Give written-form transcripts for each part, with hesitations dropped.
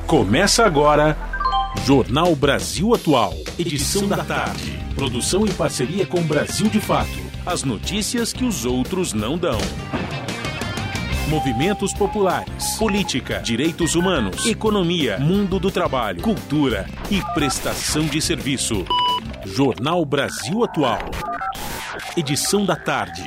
Começa agora Jornal Brasil Atual, edição da tarde. Produção em parceria com Brasil de Fato. As notícias que os outros não dão. Movimentos populares, política, direitos humanos, economia, mundo do trabalho, cultura e prestação de serviço. Jornal Brasil Atual, edição da tarde.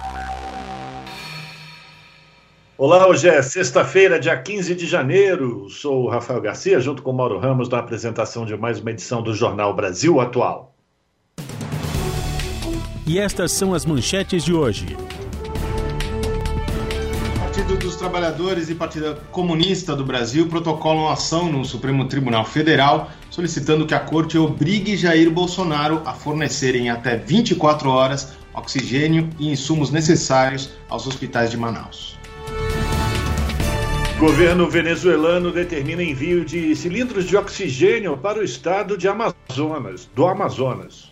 Olá, hoje é sexta-feira, dia 15 de janeiro. Sou o Rafael Garcia, junto com o Mauro Ramos, na apresentação de mais uma edição do Jornal Brasil Atual. E estas são as manchetes de hoje. Partido dos Trabalhadores e Partido Comunista do Brasil protocolam ação no Supremo Tribunal Federal, solicitando que a Corte obrigue Jair Bolsonaro a fornecer em até 24 horas oxigênio e insumos necessários aos hospitais de Manaus. O governo venezuelano determina envio de cilindros de oxigênio para o estado do Amazonas.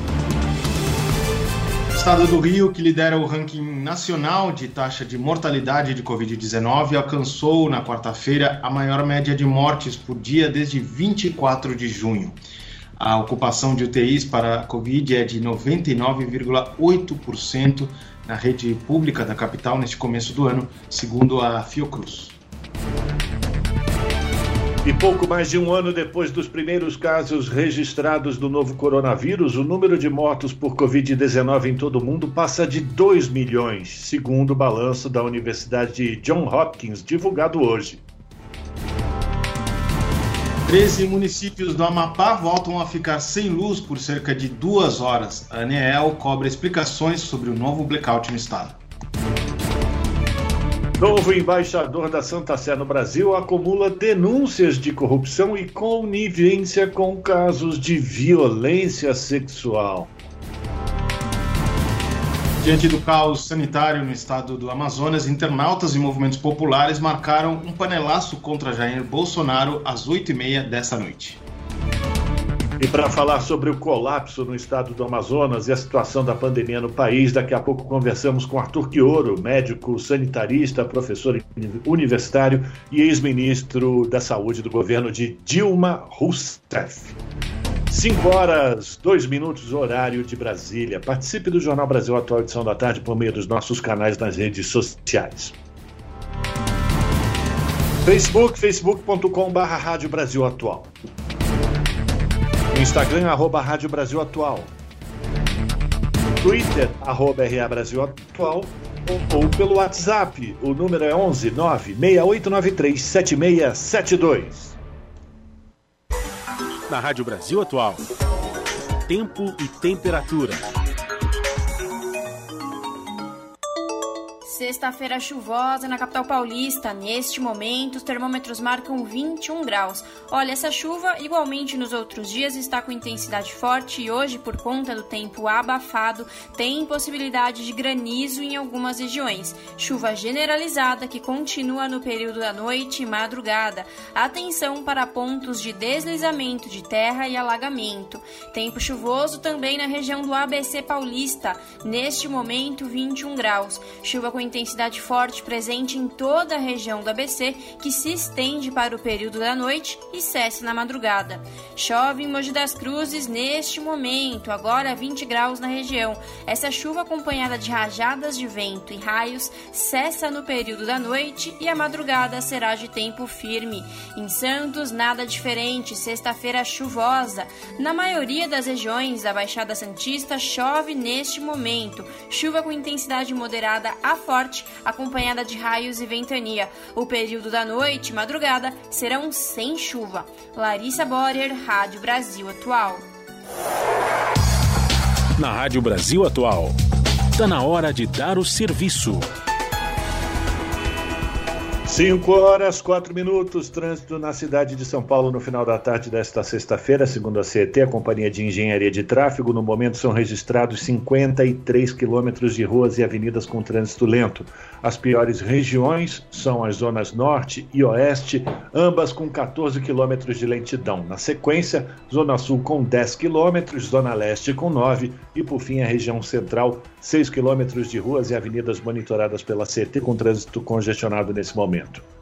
O estado do Rio, que lidera o ranking nacional de taxa de mortalidade de Covid-19, alcançou na quarta-feira a maior média de mortes por dia desde 24 de junho. A ocupação de UTIs para a Covid é de 99,8% na rede pública da capital neste começo do ano, segundo a Fiocruz. E pouco mais de um ano depois dos primeiros casos registrados do novo coronavírus, o número de mortos por Covid-19 em todo o mundo passa de 2 milhões, segundo o balanço da Universidade de Johns Hopkins, divulgado hoje. 13 municípios do Amapá voltam a ficar sem luz por cerca de 2 horas. A ANEEL cobra explicações sobre o novo blackout no estado. Novo embaixador da Santa Sé no Brasil acumula denúncias de corrupção e conivência com casos de violência sexual. Diante do caos sanitário no estado do Amazonas, internautas e movimentos populares marcaram um panelaço contra Jair Bolsonaro às 8h30 desta noite. E para falar sobre o colapso no estado do Amazonas e a situação da pandemia no país, daqui a pouco conversamos com Arthur Quioro, médico sanitarista, professor universitário e ex-ministro da Saúde do governo de Dilma Rousseff. 5h02, horário de Brasília. Participe do Jornal Brasil Atual, edição da tarde, por meio dos nossos canais nas redes sociais. Facebook.com/Rádio Brasil Atual. No Instagram, @Rádio Brasil Atual. Twitter, @RA Brasil Atual. Ou pelo WhatsApp, o número é 11 96893 7672. Na Rádio Brasil Atual, tempo e temperatura. Sexta-feira chuvosa na capital paulista. Neste momento, os termômetros marcam 21 graus. Olha, essa chuva, igualmente nos outros dias, está com intensidade forte e hoje, por conta do tempo abafado, tem possibilidade de granizo em algumas regiões. Chuva generalizada que continua no período da noite e madrugada. Atenção para pontos de deslizamento de terra e alagamento. Tempo chuvoso também na região do ABC paulista. Neste momento, 21 graus. Chuva com intensidade forte presente em toda a região do ABC, que se estende para o período da noite e cessa na madrugada. Chove em Mogi das Cruzes neste momento, agora 20 graus na região. Essa chuva acompanhada de rajadas de vento e raios cessa no período da noite e a madrugada será de tempo firme. Em Santos, nada diferente, sexta-feira chuvosa. Na maioria das regiões da Baixada Santista chove neste momento. Chuva com intensidade moderada a forte, acompanhada de raios e ventania. O período da noite e madrugada serão sem chuva. Larissa Borer, Rádio Brasil Atual. Na Rádio Brasil Atual, está na hora de dar o serviço. 5h04, trânsito na cidade de São Paulo no final da tarde desta sexta-feira, segundo a CET, a Companhia de Engenharia de Tráfego. No momento são registrados 53 quilômetros de ruas e avenidas com trânsito lento. As piores regiões são as zonas norte e oeste, ambas com 14 quilômetros de lentidão. Na sequência, Zona Sul com 10 quilômetros, Zona Leste com 9 e, por fim, a região central, 6 quilômetros de ruas e avenidas monitoradas pela CET com trânsito congestionado nesse momento.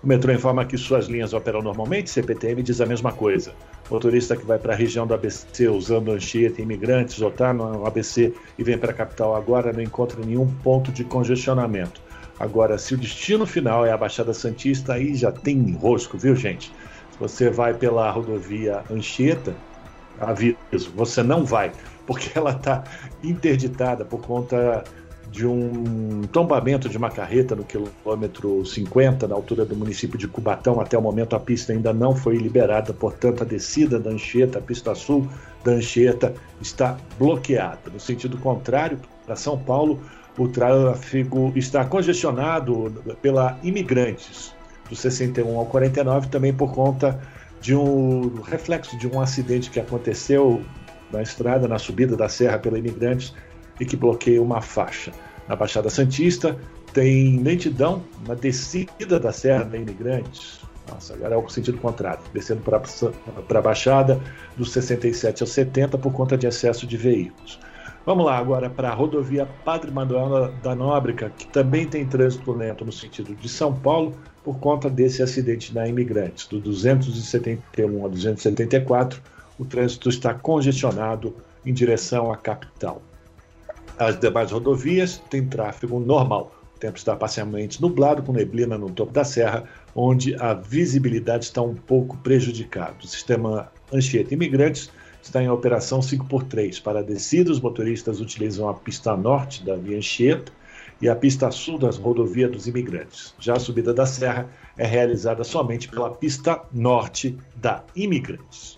O metrô informa que suas linhas operam normalmente, CPTM diz a mesma coisa. Motorista que vai para a região do ABC usando Anchieta, imigrantes, ou está no ABC e vem para a capital agora, não encontra nenhum ponto de congestionamento. Agora, se o destino final é a Baixada Santista, aí já tem enrosco, viu, gente? Se você vai pela rodovia Anchieta, aviso, você não vai, porque ela está interditada por conta de um tombamento de uma carreta no quilômetro 50, na altura do município de Cubatão. Até o momento a pista ainda não foi liberada, portanto a descida da Anchieta, a pista sul da Anchieta, está bloqueada. No sentido contrário, para São Paulo, o tráfego está congestionado pela Imigrantes, do 61 ao 49, também por conta de um reflexo de um acidente que aconteceu na estrada, na subida da serra pela Imigrantes, e que bloqueia uma faixa. Na Baixada Santista tem lentidão na descida da Serra da Imigrantes. Nossa, agora é o sentido contrário, descendo para a Baixada dos 67 ao 70 por conta de excesso de veículos. Vamos lá agora para a rodovia Padre Manuel da Nóbrega, que também tem trânsito lento no sentido de São Paulo por conta desse acidente na Imigrantes. Do 271 a 274, o trânsito está congestionado em direção à capital. As demais rodovias têm tráfego normal. O tempo está parcialmente nublado, com neblina no topo da serra, onde a visibilidade está um pouco prejudicada. O sistema Anchieta Imigrantes está em operação 5x3. Para descida, os motoristas utilizam a pista norte da via Anchieta e a pista sul das rodovias dos Imigrantes. Já a subida da serra é realizada somente pela pista norte da Imigrantes.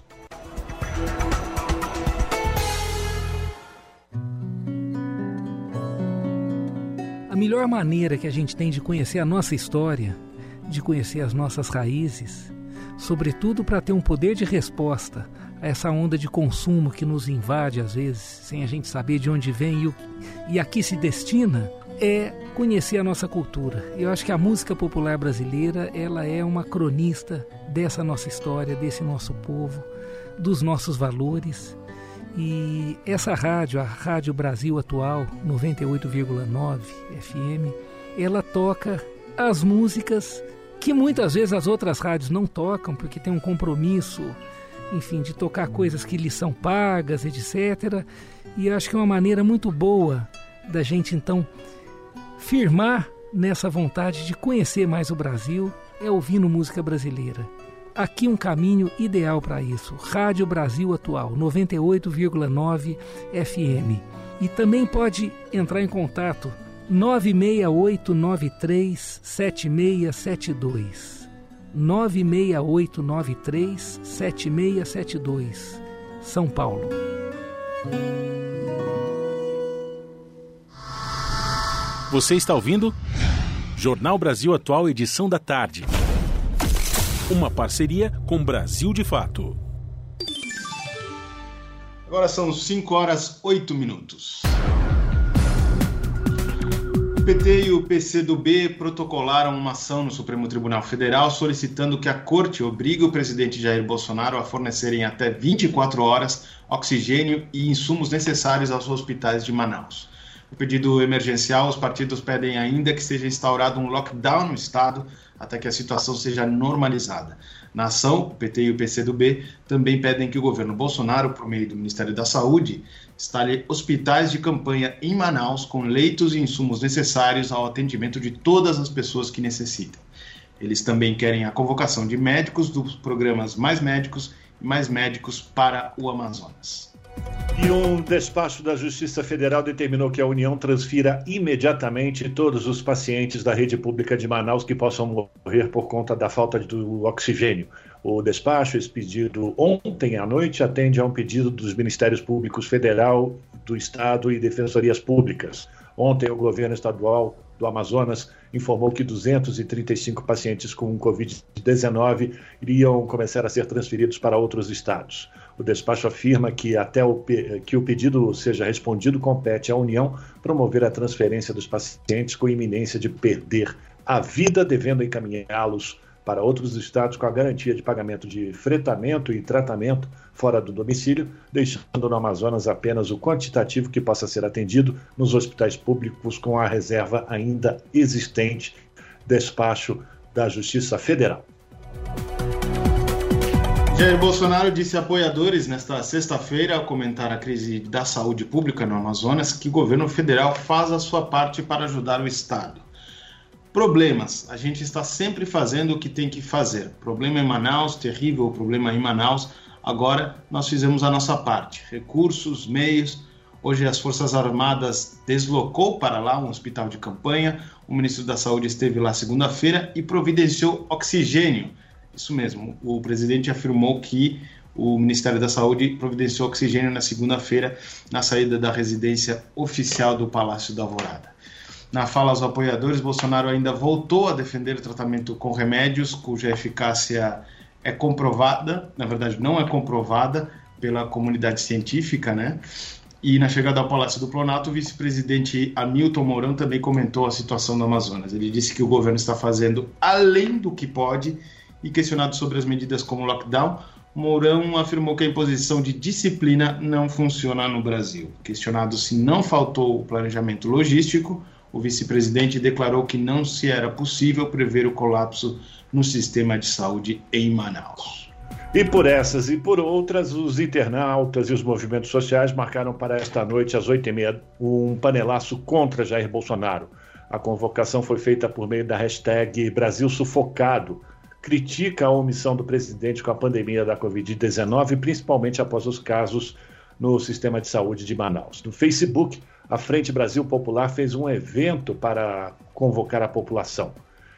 A melhor maneira que a gente tem de conhecer a nossa história, de conhecer as nossas raízes, sobretudo para ter um poder de resposta a essa onda de consumo que nos invade às vezes, sem a gente saber de onde vem e a que se destina, é conhecer a nossa cultura. Eu acho que a música popular brasileira, ela é uma cronista dessa nossa história, desse nosso povo, dos nossos valores. E essa rádio, a Rádio Brasil Atual, 98,9 FM, ela toca as músicas que muitas vezes as outras rádios não tocam, porque tem um compromisso, enfim, de tocar coisas que lhes são pagas, etc. E acho que é uma maneira muito boa da gente, então, firmar nessa vontade de conhecer mais o Brasil, é ouvindo música brasileira. Aqui um caminho ideal para isso. Rádio Brasil Atual, 98,9 FM. E também pode entrar em contato 968937672. 968937672. São Paulo. Você está ouvindo Jornal Brasil Atual, edição da tarde. Uma parceria com Brasil de Fato. Agora são 5h08. O PT e o PCdoB protocolaram uma ação no Supremo Tribunal Federal solicitando que a Corte obrigue o presidente Jair Bolsonaro a fornecerem até 24 horas oxigênio e insumos necessários aos hospitais de Manaus. No pedido emergencial, os partidos pedem ainda que seja instaurado um lockdown no estado até que a situação seja normalizada. Na ação, o PT e o PCdoB também pedem que o governo Bolsonaro, por meio do Ministério da Saúde, instale hospitais de campanha em Manaus com leitos e insumos necessários ao atendimento de todas as pessoas que necessitam. Eles também querem a convocação de médicos dos programas Mais Médicos e Mais Médicos para o Amazonas. E um despacho da Justiça Federal determinou que a União transfira imediatamente todos os pacientes da rede pública de Manaus que possam morrer por conta da falta do oxigênio. O despacho, expedido ontem à noite, atende a um pedido dos Ministérios Públicos Federal, do Estado e Defensorias Públicas. Ontem, o governo estadual do Amazonas informou que 235 pacientes com Covid-19 iriam começar a ser transferidos para outros estados. O despacho afirma que até que o pedido seja respondido, compete à União promover a transferência dos pacientes com iminência de perder a vida, devendo encaminhá-los para outros estados com a garantia de pagamento de fretamento e tratamento fora do domicílio, deixando no Amazonas apenas o quantitativo que possa ser atendido nos hospitais públicos com a reserva ainda existente. Despacho da Justiça Federal. Jair Bolsonaro disse a apoiadores nesta sexta-feira, ao comentar a crise da saúde pública no Amazonas, que o governo federal faz a sua parte para ajudar o Estado. Problemas. A gente está sempre fazendo o que tem que fazer. Problema em Manaus, terrível problema em Manaus. Agora nós fizemos a nossa parte. Recursos, meios. Hoje as Forças Armadas deslocou para lá um hospital de campanha. O ministro da Saúde esteve lá segunda-feira e providenciou oxigênio. Isso mesmo, o presidente afirmou que o Ministério da Saúde providenciou oxigênio na segunda-feira na saída da residência oficial do Palácio da Alvorada. Na fala aos apoiadores, Bolsonaro ainda voltou a defender o tratamento com remédios cuja eficácia é comprovada, na verdade não é comprovada pela comunidade científica, né? E na chegada ao Palácio do Planalto, o vice-presidente Hamilton Mourão também comentou a situação do Amazonas. Ele disse que o governo está fazendo além do que pode. E questionado sobre as medidas como lockdown, Mourão afirmou que a imposição de disciplina não funciona no Brasil. Questionado se não faltou o planejamento logístico, o vice-presidente declarou que não se era possível prever o colapso no sistema de saúde em Manaus. E por essas e por outras, os internautas e os movimentos sociais marcaram para esta noite, às 8h30, um panelaço contra Jair Bolsonaro. A convocação foi feita por meio da hashtag Brasil Sufocado. Critica a omissão do presidente com a pandemia da Covid-19, principalmente após os casos no sistema de saúde de Manaus. No Facebook, a Frente Brasil Popular fez um evento para convocar a população.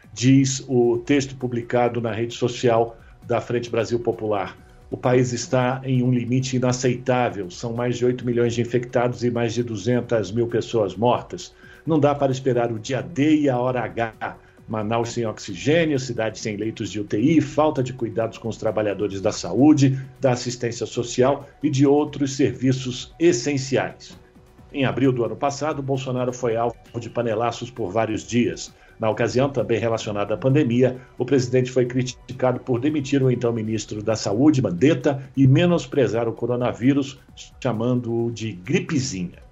Diz o texto publicado na rede social da Frente Brasil Popular. O país está em um limite inaceitável. São mais de 8 milhões de infectados e mais de 200 mil pessoas mortas. Não dá para esperar o dia D e a hora H. Manaus sem oxigênio, cidade sem leitos de UTI, falta de cuidados com os trabalhadores da saúde, da assistência social e de outros serviços essenciais. Em abril do ano passado, Bolsonaro foi alvo de panelaços por vários dias. Na ocasião, também relacionada à pandemia, o presidente foi criticado por demitir o então ministro da Saúde, Mandetta, e menosprezar o coronavírus, chamando-o de gripezinha.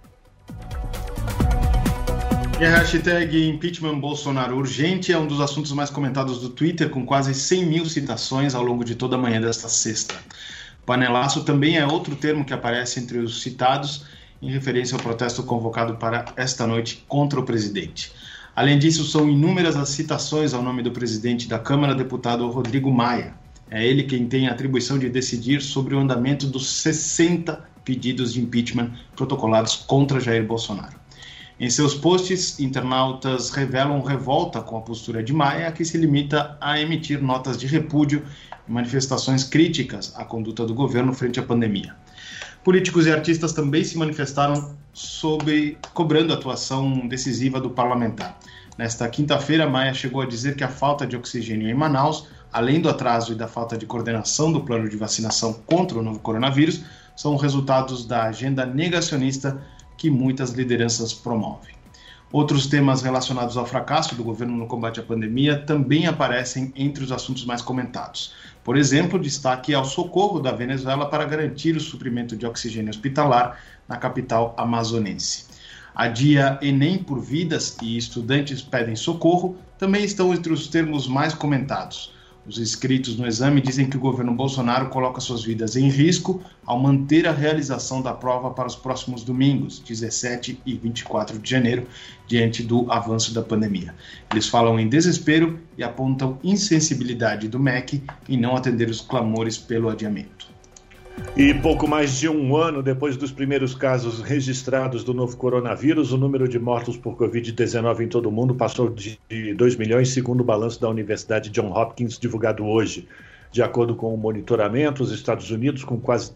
E a hashtag Impeachment Bolsonaro Urgente é um dos assuntos mais comentados do Twitter, com quase 100 mil citações ao longo de toda a manhã desta sexta. Panelaço também é outro termo que aparece entre os citados, em referência ao protesto convocado para esta noite contra o presidente. Além disso, são inúmeras as citações ao nome do presidente da Câmara, deputado Rodrigo Maia. É ele quem tem a atribuição de decidir sobre o andamento dos 60 pedidos de impeachment protocolados contra Jair Bolsonaro. Em seus posts, internautas revelam revolta com a postura de Maia, que se limita a emitir notas de repúdio e manifestações críticas à conduta do governo frente à pandemia. Políticos e artistas também se manifestaram cobrando a atuação decisiva do parlamentar. Nesta quinta-feira, Maia chegou a dizer que a falta de oxigênio em Manaus, além do atraso e da falta de coordenação do plano de vacinação contra o novo coronavírus, são resultados da agenda negacionista que muitas lideranças promovem. Outros temas relacionados ao fracasso do governo no combate à pandemia também aparecem entre os assuntos mais comentados. Por exemplo, destaque ao socorro da Venezuela para garantir o suprimento de oxigênio hospitalar na capital amazonense. A Dia Enem por Vidas e Estudantes Pedem Socorro também estão entre os termos mais comentados. Os inscritos no exame dizem que o governo Bolsonaro coloca suas vidas em risco ao manter a realização da prova para os próximos domingos, 17 e 24 de janeiro, diante do avanço da pandemia. Eles falam em desespero e apontam insensibilidade do MEC em não atender os clamores pelo adiamento. E pouco mais de um ano depois dos primeiros casos registrados do novo coronavírus, o número de mortos por Covid-19 em todo o mundo passou de 2 milhões, segundo o balanço da Universidade Johns Hopkins, divulgado hoje. De acordo com o monitoramento, os Estados Unidos, com quase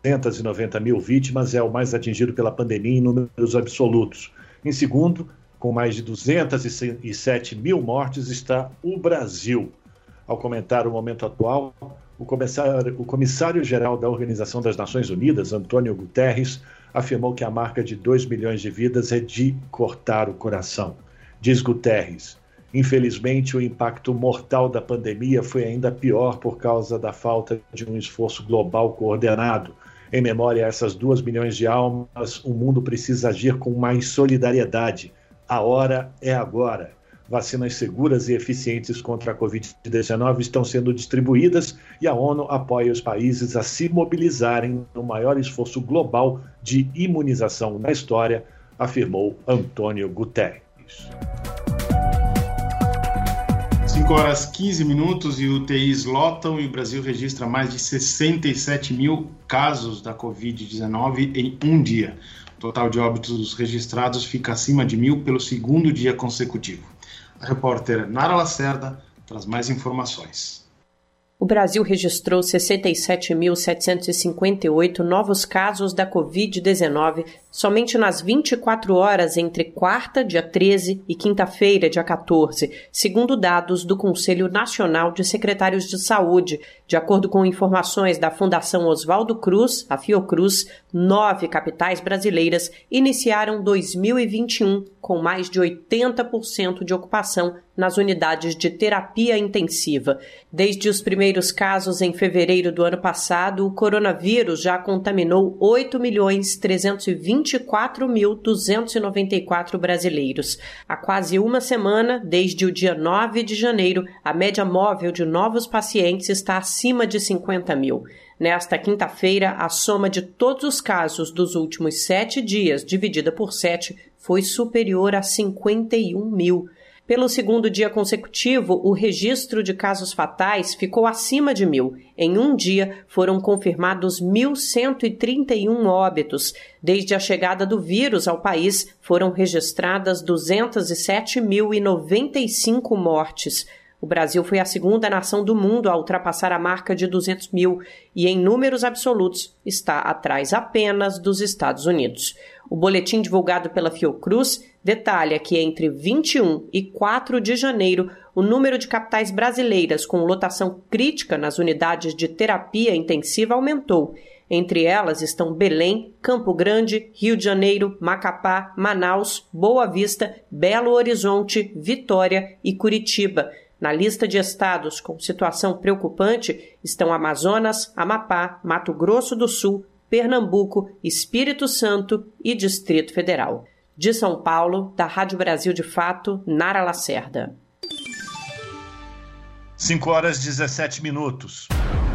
390 mil vítimas, é o mais atingido pela pandemia em números absolutos. Em segundo, com mais de 207 mil mortes, está o Brasil. Ao comentar o momento atual, o comissário-geral da Organização das Nações Unidas, Antônio Guterres, afirmou que a marca de 2 milhões de vidas é de cortar o coração. Diz Guterres, infelizmente o impacto mortal da pandemia foi ainda pior por causa da falta de um esforço global coordenado. Em memória a essas 2 milhões de almas, o mundo precisa agir com mais solidariedade. A hora é agora. Vacinas seguras e eficientes contra a Covid-19 estão sendo distribuídas e a ONU apoia os países a se mobilizarem no maior esforço global de imunização na história, afirmou Antônio Guterres. 5h15 e UTIs lotam e o Brasil registra mais de 67 mil casos da Covid-19 em um dia. O total de óbitos registrados fica acima de 1.000 pelo segundo dia consecutivo. A repórter Nara Lacerda traz mais informações. O Brasil registrou 67.758 novos casos da Covid-19 somente nas 24 horas entre quarta, dia 13, e quinta-feira, dia 14, segundo dados do Conselho Nacional de Secretários de Saúde. De acordo com informações da Fundação Oswaldo Cruz, a Fiocruz, 9 capitais brasileiras iniciaram 2021 com mais de 80% de ocupação nas unidades de terapia intensiva. Desde os primeiros casos em fevereiro do ano passado, o coronavírus já contaminou 8.324.294 brasileiros. Há quase uma semana, desde o dia 9 de janeiro, a média móvel de novos pacientes está acima de 50 mil. Nesta quinta-feira, a soma de todos os casos dos últimos 7 dias, dividida por 7, foi superior a 51 mil. Pelo segundo dia consecutivo, o registro de casos fatais ficou acima de 1.000. Em um dia, foram confirmados 1.131 óbitos. Desde a chegada do vírus ao país, foram registradas 207.095 mortes. O Brasil foi a segunda nação do mundo a ultrapassar a marca de 200 mil e, em números absolutos, está atrás apenas dos Estados Unidos. O boletim divulgado pela Fiocruz detalha que entre 21 e 4 de janeiro, o número de capitais brasileiras com lotação crítica nas unidades de terapia intensiva aumentou. Entre elas estão Belém, Campo Grande, Rio de Janeiro, Macapá, Manaus, Boa Vista, Belo Horizonte, Vitória e Curitiba. Na lista de estados com situação preocupante estão Amazonas, Amapá, Mato Grosso do Sul, Pernambuco, Espírito Santo e Distrito Federal. De São Paulo, da Rádio Brasil de Fato, Nara Lacerda. 5h17.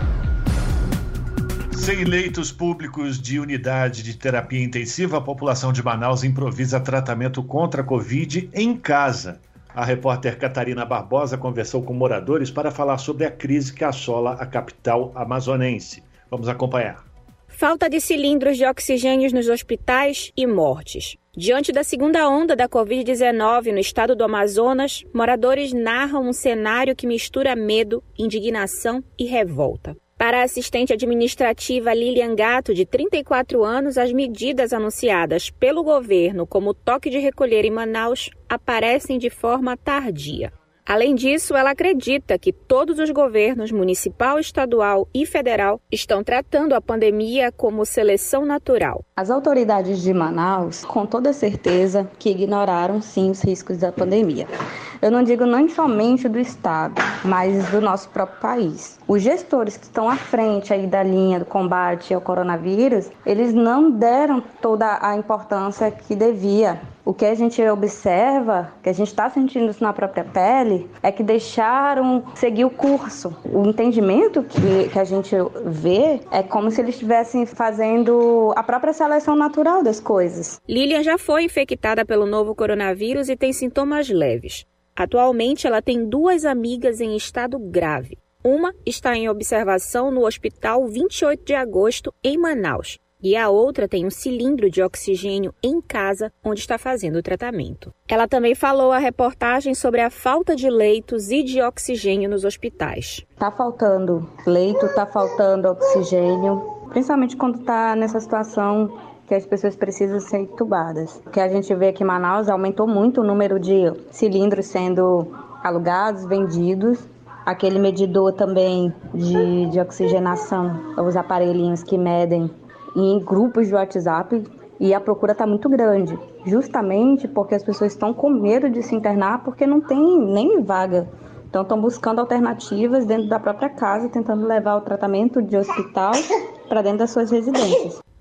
Sem leitos públicos de unidade de terapia intensiva, a população de Manaus improvisa tratamento contra a Covid em casa. A repórter Catarina Barbosa conversou com moradores para falar sobre a crise que assola a capital amazonense. Vamos acompanhar. Falta de cilindros de oxigênio nos hospitais e mortes. Diante da segunda onda da Covid-19 no estado do Amazonas, moradores narram um cenário que mistura medo, indignação e revolta. Para a assistente administrativa Lilian Gato, de 34 anos, as medidas anunciadas pelo governo como toque de recolher em Manaus aparecem de forma tardia. Além disso, ela acredita que todos os governos municipal, estadual e federal estão tratando a pandemia como seleção natural. As autoridades de Manaus, com toda certeza, que ignoraram sim os riscos da pandemia. Eu não digo nem somente do estado, mas do nosso próprio país. Os gestores que estão à frente aí da linha do combate ao coronavírus, eles não deram toda a importância que devia. O que a gente observa, que a gente está sentindo isso na própria pele, é que deixaram seguir o curso. O entendimento que a gente vê é como se eles estivessem fazendo a própria seleção natural das coisas. Lilian já foi infectada pelo novo coronavírus e tem sintomas leves. Atualmente, ela tem 2 amigas em estado grave. Uma está em observação no Hospital 28 de Agosto, em Manaus. E a outra tem um cilindro de oxigênio em casa, onde está fazendo o tratamento. Ela também falou à reportagem sobre a falta de leitos e de oxigênio nos hospitais. Está faltando leito, está faltando oxigênio, principalmente quando está nessa situação que as pessoas precisam ser entubadas. O que a gente vê aqui em Manaus aumentou muito o número de cilindros sendo alugados, vendidos. Aquele medidor também de oxigenação, os aparelhinhos que medem em grupos de WhatsApp, e a procura está muito grande, justamente porque as pessoas estão com medo de se internar porque não tem nem vaga. Então estão buscando alternativas dentro da própria casa, tentando levar o tratamento de hospital para dentro das suas residências.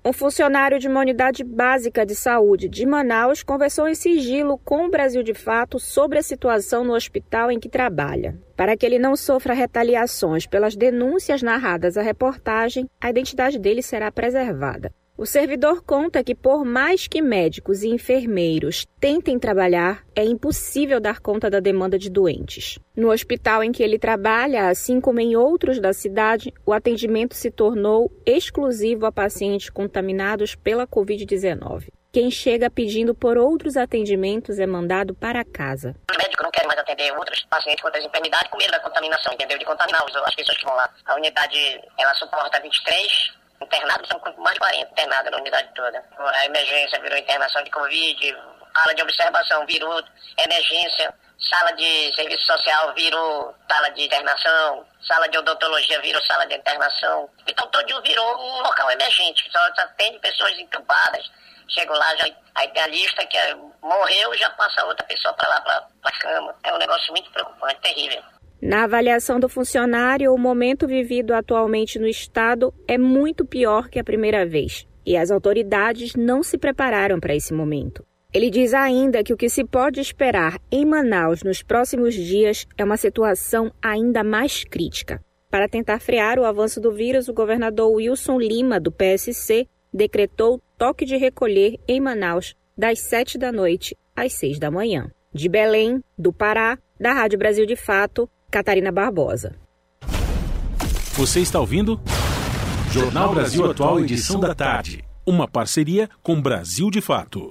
Um funcionário de uma unidade básica de saúde de Manaus conversou em sigilo com o Brasil de Fato sobre a situação no hospital em que trabalha. Para que ele não sofra retaliações pelas denúncias narradas à reportagem, a identidade dele será preservada. O servidor conta que, por mais que médicos e enfermeiros tentem trabalhar, é impossível dar conta da demanda de doentes. No hospital em que ele trabalha, assim como em outros da cidade, o atendimento se tornou exclusivo a pacientes contaminados pela Covid-19. Quem chega pedindo por outros atendimentos é mandado para casa. Os médicos não querem mais atender outros pacientes com outras enfermidades com medo da contaminação, entendeu? De contaminar as pessoas que vão lá. A unidade, ela suporta 23 internados, são mais de 40 internados na unidade toda. A emergência virou internação de Covid, sala de observação virou emergência, sala de serviço social virou sala de internação, sala de odontologia virou sala de internação. Então todo virou um local emergente, só atende pessoas entubadas. Chego lá, aí tem a lista que morreu, já passa outra pessoa para lá, para a cama. É um negócio muito preocupante, terrível. Na avaliação do funcionário, o momento vivido atualmente no estado é muito pior que a primeira vez, e as autoridades não se prepararam para esse momento. Ele diz ainda que o que se pode esperar em Manaus nos próximos dias é uma situação ainda mais crítica. Para tentar frear o avanço do vírus, o governador Wilson Lima, do PSC, decretou toque de recolher em Manaus das 7 da noite às 6 da manhã. De Belém, do Pará, da Rádio Brasil de Fato, Catarina Barbosa. Você está ouvindo? Jornal Brasil Atual, edição da tarde. Uma parceria com Brasil de Fato.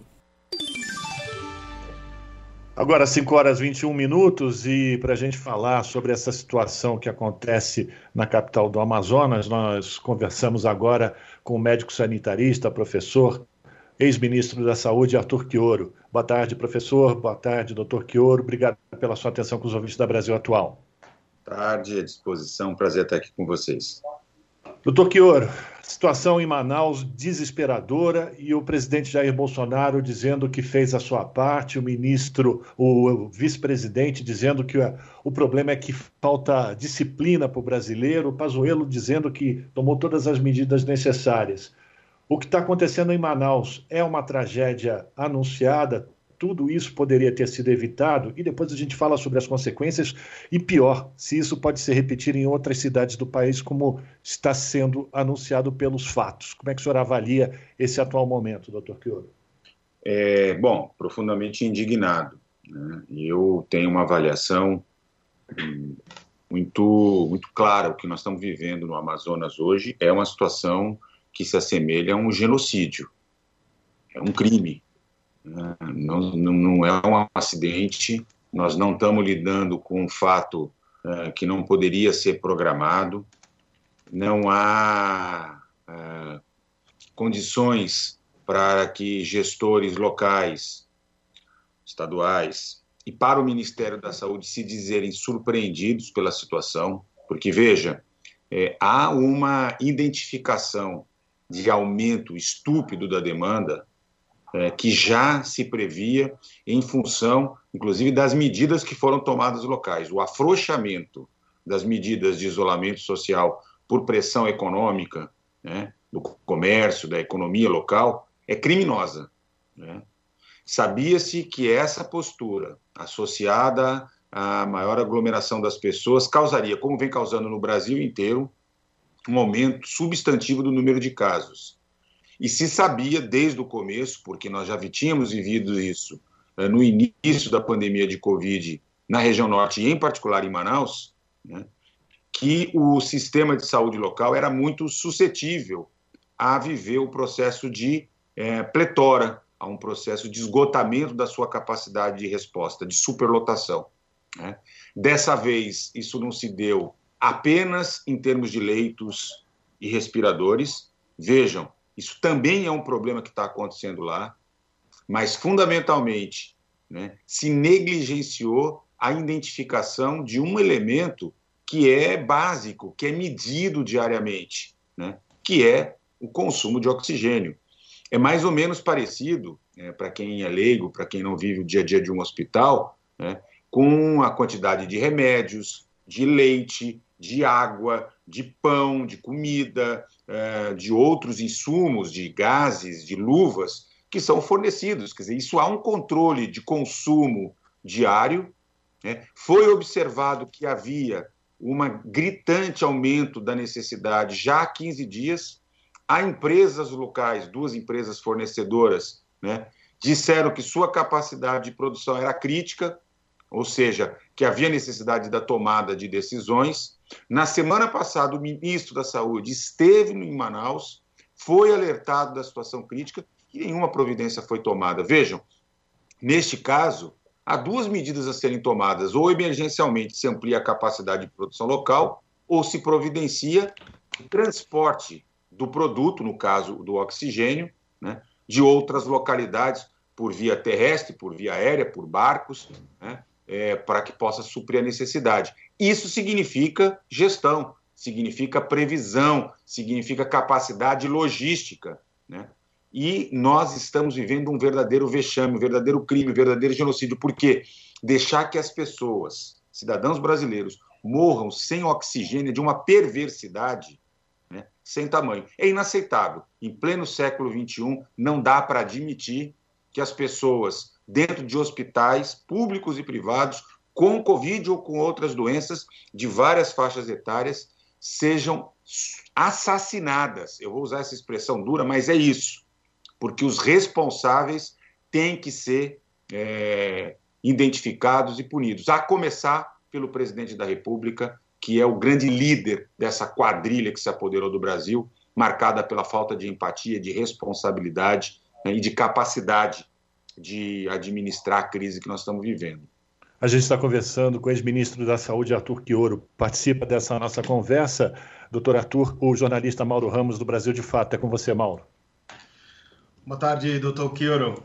Agora, 5h21, e para a gente falar sobre essa situação que acontece na capital do Amazonas, nós conversamos agora com o médico sanitarista, professor, ex-ministro da Saúde, Arthur Quioro. Boa tarde, professor. Boa tarde, doutor Quioro. Obrigado pela sua atenção com os ouvintes da Brasil Atual. Boa tarde, à disposição. Prazer estar aqui com vocês. Doutor Quioro, situação em Manaus desesperadora e o presidente Jair Bolsonaro dizendo que fez a sua parte, o vice-presidente dizendo que o problema é que falta disciplina para o brasileiro, o Pazuello dizendo que tomou todas as medidas necessárias. O que está acontecendo em Manaus é uma tragédia anunciada? Tudo isso poderia ter sido evitado? E depois a gente fala sobre as consequências e, pior, se isso pode se repetir em outras cidades do país, como está sendo anunciado pelos fatos. Como é que o senhor avalia esse atual momento, doutor Quioro? Bom, profundamente indignado, né? Eu tenho uma avaliação muito clara. O que nós estamos vivendo no Amazonas hoje é uma situação que se assemelha a um genocídio, é um crime. Não é um acidente, nós não estamos lidando com um fato que não poderia ser programado, não há condições para que gestores locais, estaduais e para o Ministério da Saúde se dizerem surpreendidos pela situação, porque, veja, há uma identificação de aumento estúpido da demanda que já se previa em função, inclusive, das medidas que foram tomadas locais. O afrouxamento das medidas de isolamento social por pressão econômica, né, do comércio, da economia local, é criminosa, né? Sabia-se que essa postura, associada à maior aglomeração das pessoas, causaria, como vem causando no Brasil inteiro, um aumento substantivo do número de casos. E se sabia desde o começo, porque nós já tínhamos vivido isso no início da pandemia de Covid na região norte, e em particular em Manaus, né, que o sistema de saúde local era muito suscetível a viver o processo de pletora, a um processo de esgotamento da sua capacidade de resposta, de superlotação, né? Dessa vez, isso não se deu apenas em termos de leitos e respiradores. Vejam, isso também é um problema que está acontecendo lá, mas, fundamentalmente, né, se negligenciou a identificação de um elemento que é básico, que é medido diariamente, né, que é o consumo de oxigênio. É mais ou menos parecido, para quem é leigo, para quem não vive o dia a dia de um hospital, né, com a quantidade de remédios, de leite, de água, de pão, de comida, de outros insumos, de gases, de luvas, que são fornecidos. Quer dizer, isso há um controle de consumo diário, né? Foi observado que havia um gritante aumento da necessidade já há 15 dias. Há empresas locais, 2 empresas fornecedoras, né, disseram que sua capacidade de produção era crítica, ou seja, que havia necessidade da tomada de decisões. Na semana passada, o ministro da Saúde esteve em Manaus, foi alertado da situação crítica e nenhuma providência foi tomada. Vejam, neste caso, há 2 medidas a serem tomadas: ou emergencialmente se amplia a capacidade de produção local, ou se providencia o transporte do produto, no caso do oxigênio, né, de outras localidades, por via terrestre, por via aérea, por barcos, né, para que possa suprir a necessidade. Isso significa gestão, significa previsão, significa capacidade logística, né? E nós estamos vivendo um verdadeiro vexame, um verdadeiro crime, um verdadeiro genocídio. Por quê? Deixar que as pessoas, cidadãos brasileiros, morram sem oxigênio de uma perversidade, né, sem tamanho. É inaceitável. Em pleno século XXI, não dá para admitir que as pessoas dentro de hospitais públicos e privados, com Covid ou com outras doenças de várias faixas etárias, sejam assassinadas. Eu vou usar essa expressão dura, mas é isso. Porque os responsáveis têm que ser identificados e punidos. A começar pelo presidente da República, que é o grande líder dessa quadrilha que se apoderou do Brasil, marcada pela falta de empatia, de responsabilidade, né, e de capacidade de administrar a crise que nós estamos vivendo. A gente está conversando com o ex-ministro da Saúde, Arthur Quioro. Participa dessa nossa conversa, doutor Arthur, o jornalista Mauro Ramos, do Brasil de Fato. É com você, Mauro. Boa tarde, doutor Quioro.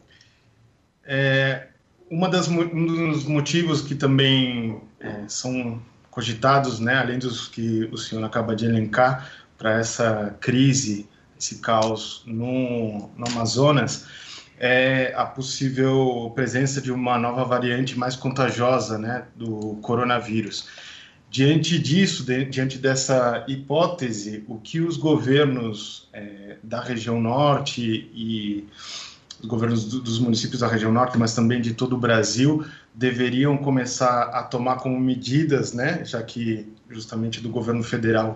Um dos motivos que também são cogitados, né, além dos que o senhor acaba de elencar, para essa crise, esse caos no Amazonas, é a possível presença de uma nova variante mais contagiosa, né, do coronavírus. Diante disso, diante dessa hipótese, o que os governos da região norte e os governos dos municípios da região norte, mas também de todo o Brasil, deveriam começar a tomar como medidas, né, já que justamente do governo federal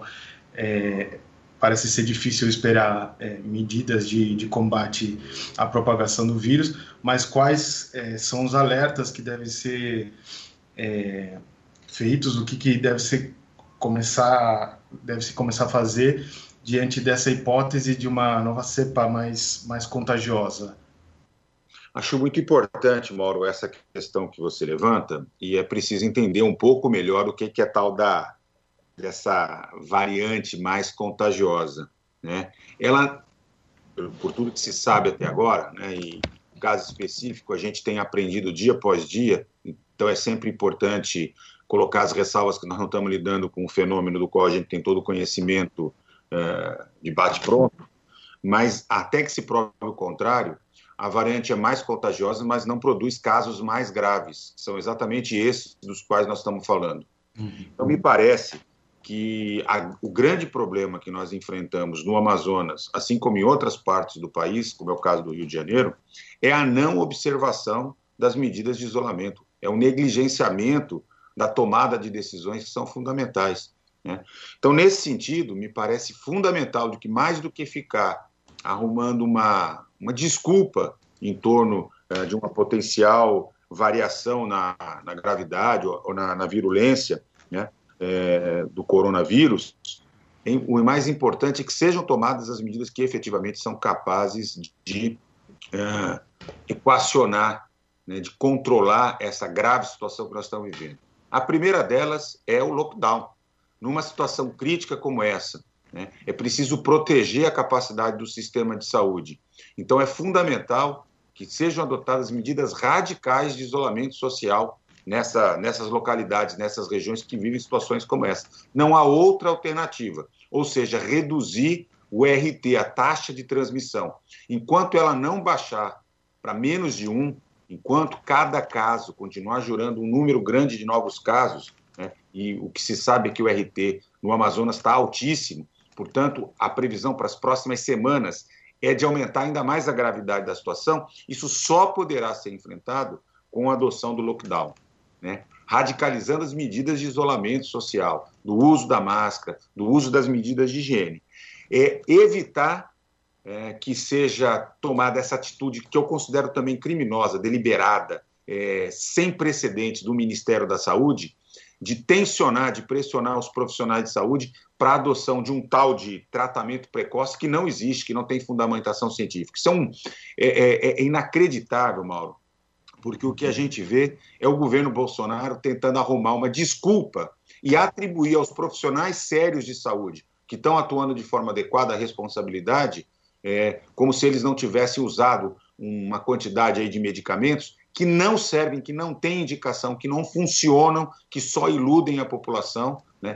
parece ser difícil esperar medidas de combate à propagação do vírus, mas quais são os alertas que devem ser feitos, o que deve se começar a fazer diante dessa hipótese de uma nova cepa mais contagiosa? Acho muito importante, Mauro, essa questão que você levanta, e é preciso entender um pouco melhor o que é tal dessa variante mais contagiosa, né? Ela, por tudo que se sabe até agora, né, e no caso específico, a gente tem aprendido dia após dia, então é sempre importante colocar as ressalvas que nós não estamos lidando com um fenômeno do qual a gente tem todo o conhecimento de bate-pronto, mas até que se prove o contrário, a variante é mais contagiosa, mas não produz casos mais graves, que são exatamente esses dos quais nós estamos falando. Então, me parece que o grande problema que nós enfrentamos no Amazonas, assim como em outras partes do país, como é o caso do Rio de Janeiro, é a não observação das medidas de isolamento, é o negligenciamento da tomada de decisões que são fundamentais, né? Então, nesse sentido, me parece fundamental de que, mais do que ficar arrumando uma desculpa em torno de uma potencial variação na gravidade ou na virulência, né, do coronavírus, o mais importante é que sejam tomadas as medidas que efetivamente são capazes de equacionar, né, de controlar essa grave situação que nós estamos vivendo. A primeira delas é o lockdown. Numa situação crítica como essa, né, é preciso proteger a capacidade do sistema de saúde. Então, é fundamental que sejam adotadas medidas radicais de isolamento social nessas localidades, nessas regiões que vivem situações como essa. Não há outra alternativa, ou seja, reduzir o RT, a taxa de transmissão. Enquanto ela não baixar para menos de 1, enquanto cada caso continuar gerando um número grande de novos casos, né, e o que se sabe é que o RT no Amazonas está altíssimo. Portanto, a previsão para as próximas semanas é de aumentar ainda mais a gravidade da situação. Isso só poderá ser enfrentado com a adoção do lockdown, né? Radicalizando as medidas de isolamento social, do uso da máscara, do uso das medidas de higiene. Evitar que seja tomada essa atitude que eu considero também criminosa, deliberada, sem precedentes do Ministério da Saúde, de tensionar, de pressionar os profissionais de saúde para a adoção de um tal de tratamento precoce que não existe, que não tem fundamentação científica. Isso é inacreditável, Mauro, porque o que a gente vê é o governo Bolsonaro tentando arrumar uma desculpa e atribuir aos profissionais sérios de saúde, que estão atuando de forma adequada a responsabilidade, como se eles não tivessem usado uma quantidade aí de medicamentos que não servem, que não têm indicação, que não funcionam, que só iludem a população, né?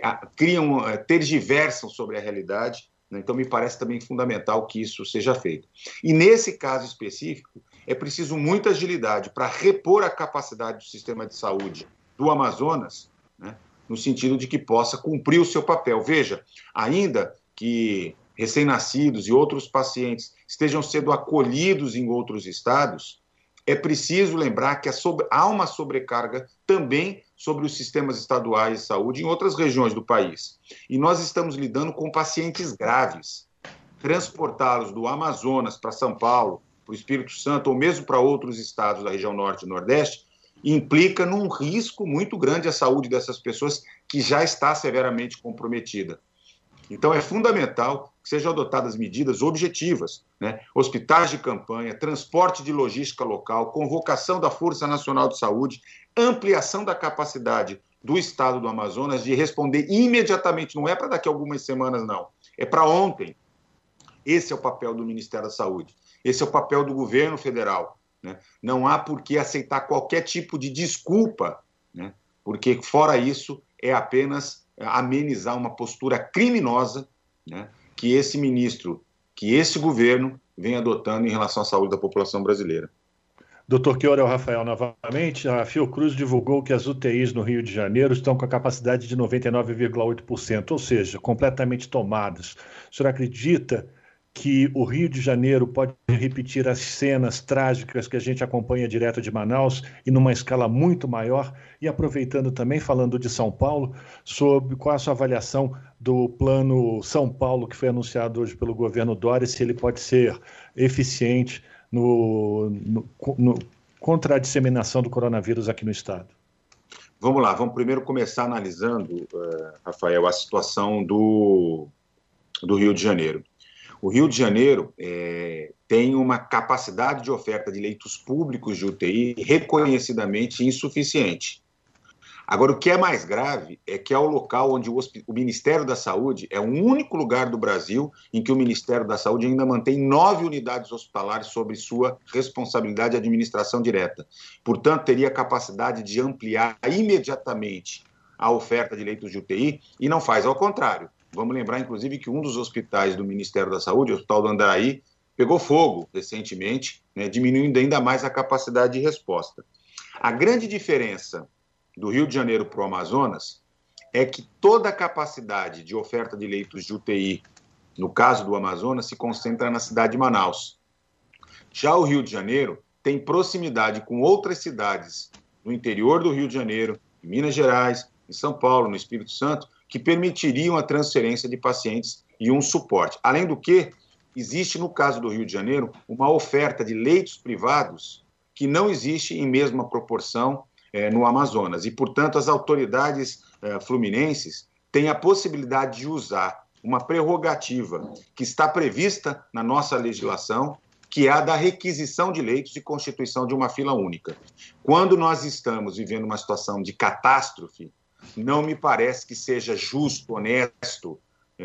Tergiversam sobre a realidade, né? Então me parece também fundamental que isso seja feito. E nesse caso específico, é preciso muita agilidade para repor a capacidade do sistema de saúde do Amazonas, né? No sentido de que possa cumprir o seu papel. Veja, ainda que recém-nascidos e outros pacientes estejam sendo acolhidos em outros estados, é preciso lembrar que há uma sobrecarga também sobre os sistemas estaduais de saúde em outras regiões do país. E nós estamos lidando com pacientes graves. Transportá-los do Amazonas para São Paulo, para o Espírito Santo ou mesmo para outros estados da região norte e nordeste implica num risco muito grande à saúde dessas pessoas que já está severamente comprometida. Então, é fundamental que sejam adotadas medidas objetivas, né? Hospitais de campanha, transporte de logística local, convocação da Força Nacional de Saúde, ampliação da capacidade do Estado do Amazonas de responder imediatamente, não é para daqui a algumas semanas, não, é para ontem. Esse é o papel do Ministério da Saúde, esse é o papel do governo federal, né? Não há por que aceitar qualquer tipo de desculpa, né? Porque, fora isso, é apenas amenizar uma postura criminosa, né, que esse ministro, que esse governo vem adotando em relação à saúde da população brasileira. Doutor Chioro Rafael, novamente, a Fiocruz divulgou que as UTIs no Rio de Janeiro estão com a capacidade de 99,8%, ou seja, completamente tomadas. O senhor acredita que o Rio de Janeiro pode repetir as cenas trágicas que a gente acompanha direto de Manaus e numa escala muito maior? E aproveitando também, falando de São Paulo, sobre qual a sua avaliação do plano São Paulo que foi anunciado hoje pelo governo Dória, se ele pode ser eficiente contra a disseminação do coronavírus aqui no estado? Vamos lá, vamos primeiro começar analisando, Rafael, a situação do Rio de Janeiro. O Rio de Janeiro tem uma capacidade de oferta de leitos públicos de UTI reconhecidamente insuficiente. Agora, o que é mais grave é que é o local onde o Ministério da Saúde é o único lugar do Brasil em que o Ministério da Saúde ainda mantém 9 unidades hospitalares sob sua responsabilidade de administração direta. Portanto, teria capacidade de ampliar imediatamente a oferta de leitos de UTI e não faz, ao contrário. Vamos lembrar, inclusive, que um dos hospitais do Ministério da Saúde, o Hospital do Andaraí, pegou fogo recentemente, né, diminuindo ainda mais a capacidade de resposta. A grande diferença do Rio de Janeiro para o Amazonas é que toda a capacidade de oferta de leitos de UTI, no caso do Amazonas, se concentra na cidade de Manaus. Já o Rio de Janeiro tem proximidade com outras cidades no interior do Rio de Janeiro, em Minas Gerais, em São Paulo, no Espírito Santo, que permitiriam a transferência de pacientes e um suporte. Além do que, existe no caso do Rio de Janeiro uma oferta de leitos privados que não existe em mesma proporção no Amazonas. E, portanto, as autoridades fluminenses têm a possibilidade de usar uma prerrogativa que está prevista na nossa legislação, que é a da requisição de leitos e constituição de uma fila única. Quando nós estamos vivendo uma situação de catástrofe, não me parece que seja justo, honesto,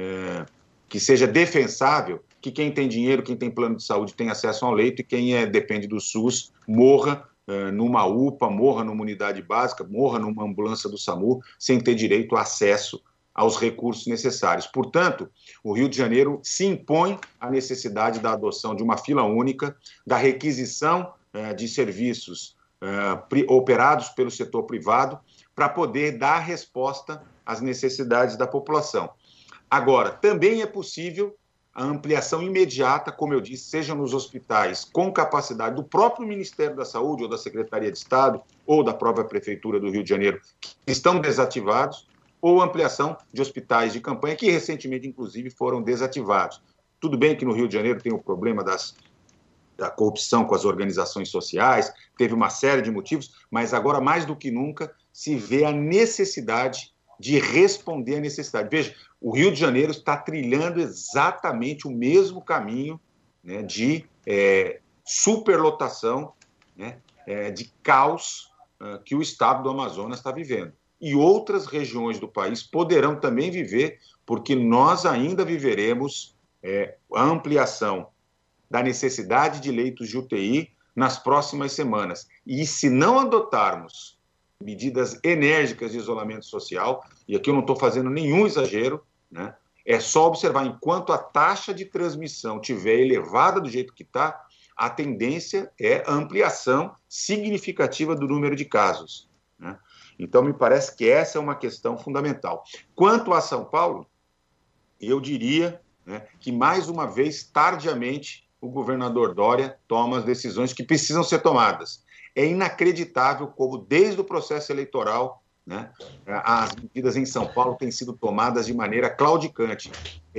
que seja defensável que quem tem dinheiro, quem tem plano de saúde tem acesso a um leito e quem depende do SUS morra numa UPA, morra numa unidade básica, morra numa ambulância do SAMU sem ter direito a acesso aos recursos necessários. Portanto, o Rio de Janeiro se impõe à necessidade da adoção de uma fila única, da requisição de serviços operados pelo setor privado, para poder dar resposta às necessidades da população. Agora, também é possível a ampliação imediata, como eu disse, seja nos hospitais com capacidade do próprio Ministério da Saúde ou da Secretaria de Estado ou da própria Prefeitura do Rio de Janeiro, que estão desativados, ou ampliação de hospitais de campanha, que recentemente, inclusive, foram desativados. Tudo bem que no Rio de Janeiro tem o problema da corrupção com as organizações sociais, teve uma série de motivos, mas agora, mais do que nunca, se vê a necessidade de responder à necessidade. Veja, o Rio de Janeiro está trilhando exatamente o mesmo caminho, né, de superlotação, né, de caos que o estado do Amazonas está vivendo. E outras regiões do país poderão também viver, porque nós ainda viveremos a ampliação da necessidade de leitos de UTI nas próximas semanas. E se não adotarmos medidas enérgicas de isolamento social, e aqui eu não estou fazendo nenhum exagero, né? É só observar, enquanto a taxa de transmissão estiver elevada do jeito que está, a tendência é a ampliação significativa do número de casos, né? Então, me parece que essa é uma questão fundamental. Quanto a São Paulo, eu diria, né, que, mais uma vez, tardiamente, o governador Dória toma as decisões que precisam ser tomadas. É inacreditável como, desde o processo eleitoral, né, as medidas em São Paulo têm sido tomadas de maneira claudicante,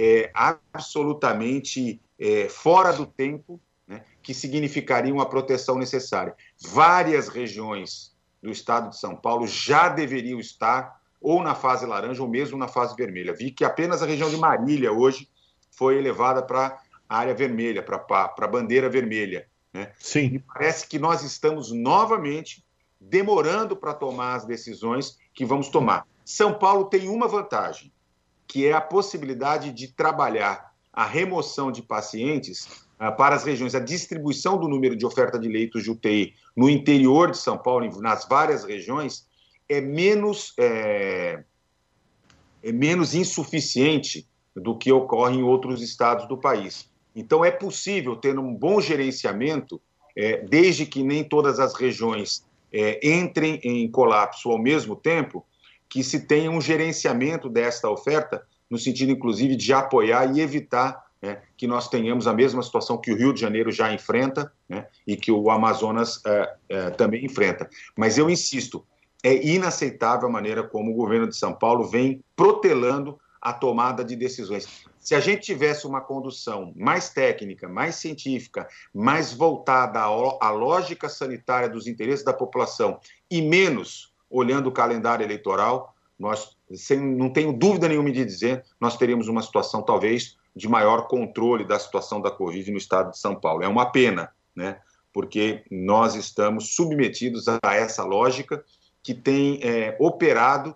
absolutamente fora do tempo, né, que significariam a proteção necessária. Várias regiões do estado de São Paulo já deveriam estar ou na fase laranja ou mesmo na fase vermelha. Vi que apenas a região de Marília hoje foi elevada para a área vermelha, para a bandeira vermelha, né? Sim. E parece que nós estamos novamente demorando para tomar as decisões que vamos tomar. São Paulo tem uma vantagem, que é a possibilidade de trabalhar a remoção de pacientes para as regiões, a distribuição do número de oferta de leitos de UTI no interior de São Paulo, nas várias regiões, é menos insuficiente do que ocorre em outros estados do país. Então, é possível ter um bom gerenciamento, desde que nem todas as regiões entrem em colapso ao mesmo tempo, que se tenha um gerenciamento desta oferta, no sentido, inclusive, de apoiar e evitar que nós tenhamos a mesma situação que o Rio de Janeiro já enfrenta, né, e que o Amazonas também enfrenta. Mas eu insisto, é inaceitável a maneira como o governo de São Paulo vem protelando a tomada de decisões. Se a gente tivesse uma condução mais técnica, mais científica, mais voltada à lógica sanitária dos interesses da população e menos olhando o calendário eleitoral, nós, não tenho dúvida nenhuma de dizer, nós teríamos uma situação talvez de maior controle da situação da Covid no estado de São Paulo. É uma pena, né? Porque nós estamos submetidos a essa lógica que tem operado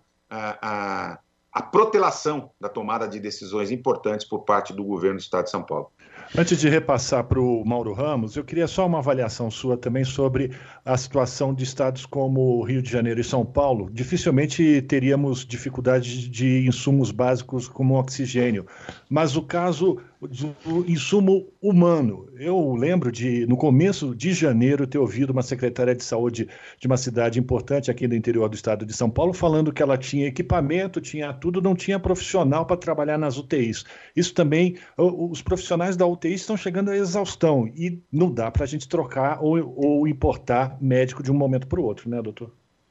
a protelação da tomada de decisões importantes por parte do governo do estado de São Paulo. Antes de repassar para o Mauro Ramos, eu queria só uma avaliação sua também sobre a situação de estados como Rio de Janeiro e São Paulo. Dificilmente teríamos dificuldade de insumos básicos como oxigênio, mas o caso do insumo humano. Eu lembro de, no começo de janeiro, ter ouvido uma secretária de saúde de uma cidade importante aqui no interior do estado de São Paulo falando que ela tinha equipamento, tinha tudo, não tinha profissional para trabalhar nas UTIs. Isso também, os profissionais da UTI estão chegando à exaustão e não dá para a gente trocar ou importar médico de um momento para o outro, né, doutor?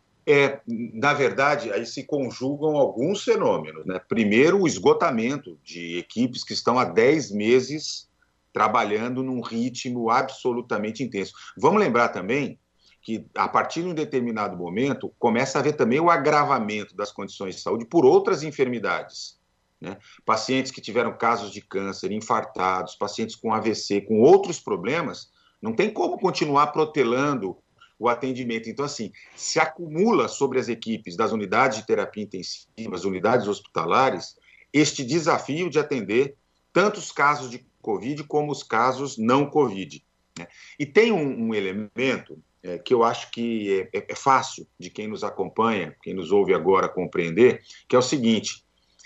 Na verdade, aí se conjugam alguns fenômenos, né? Primeiro, o esgotamento de equipes que estão há 10 meses trabalhando num ritmo absolutamente intenso. Vamos lembrar também que, a partir de um determinado momento, começa a haver também o agravamento das condições de saúde por outras enfermidades, né? Pacientes que tiveram casos de câncer, infartados, pacientes com AVC, com outros problemas, não tem como continuar protelando o atendimento. Então, assim, se acumula sobre as equipes das unidades de terapia intensiva, as unidades hospitalares, este desafio de atender tanto os casos de Covid como os casos não Covid, né? E tem um elemento que eu acho que é fácil de quem nos acompanha, quem nos ouve agora compreender, que é o seguinte: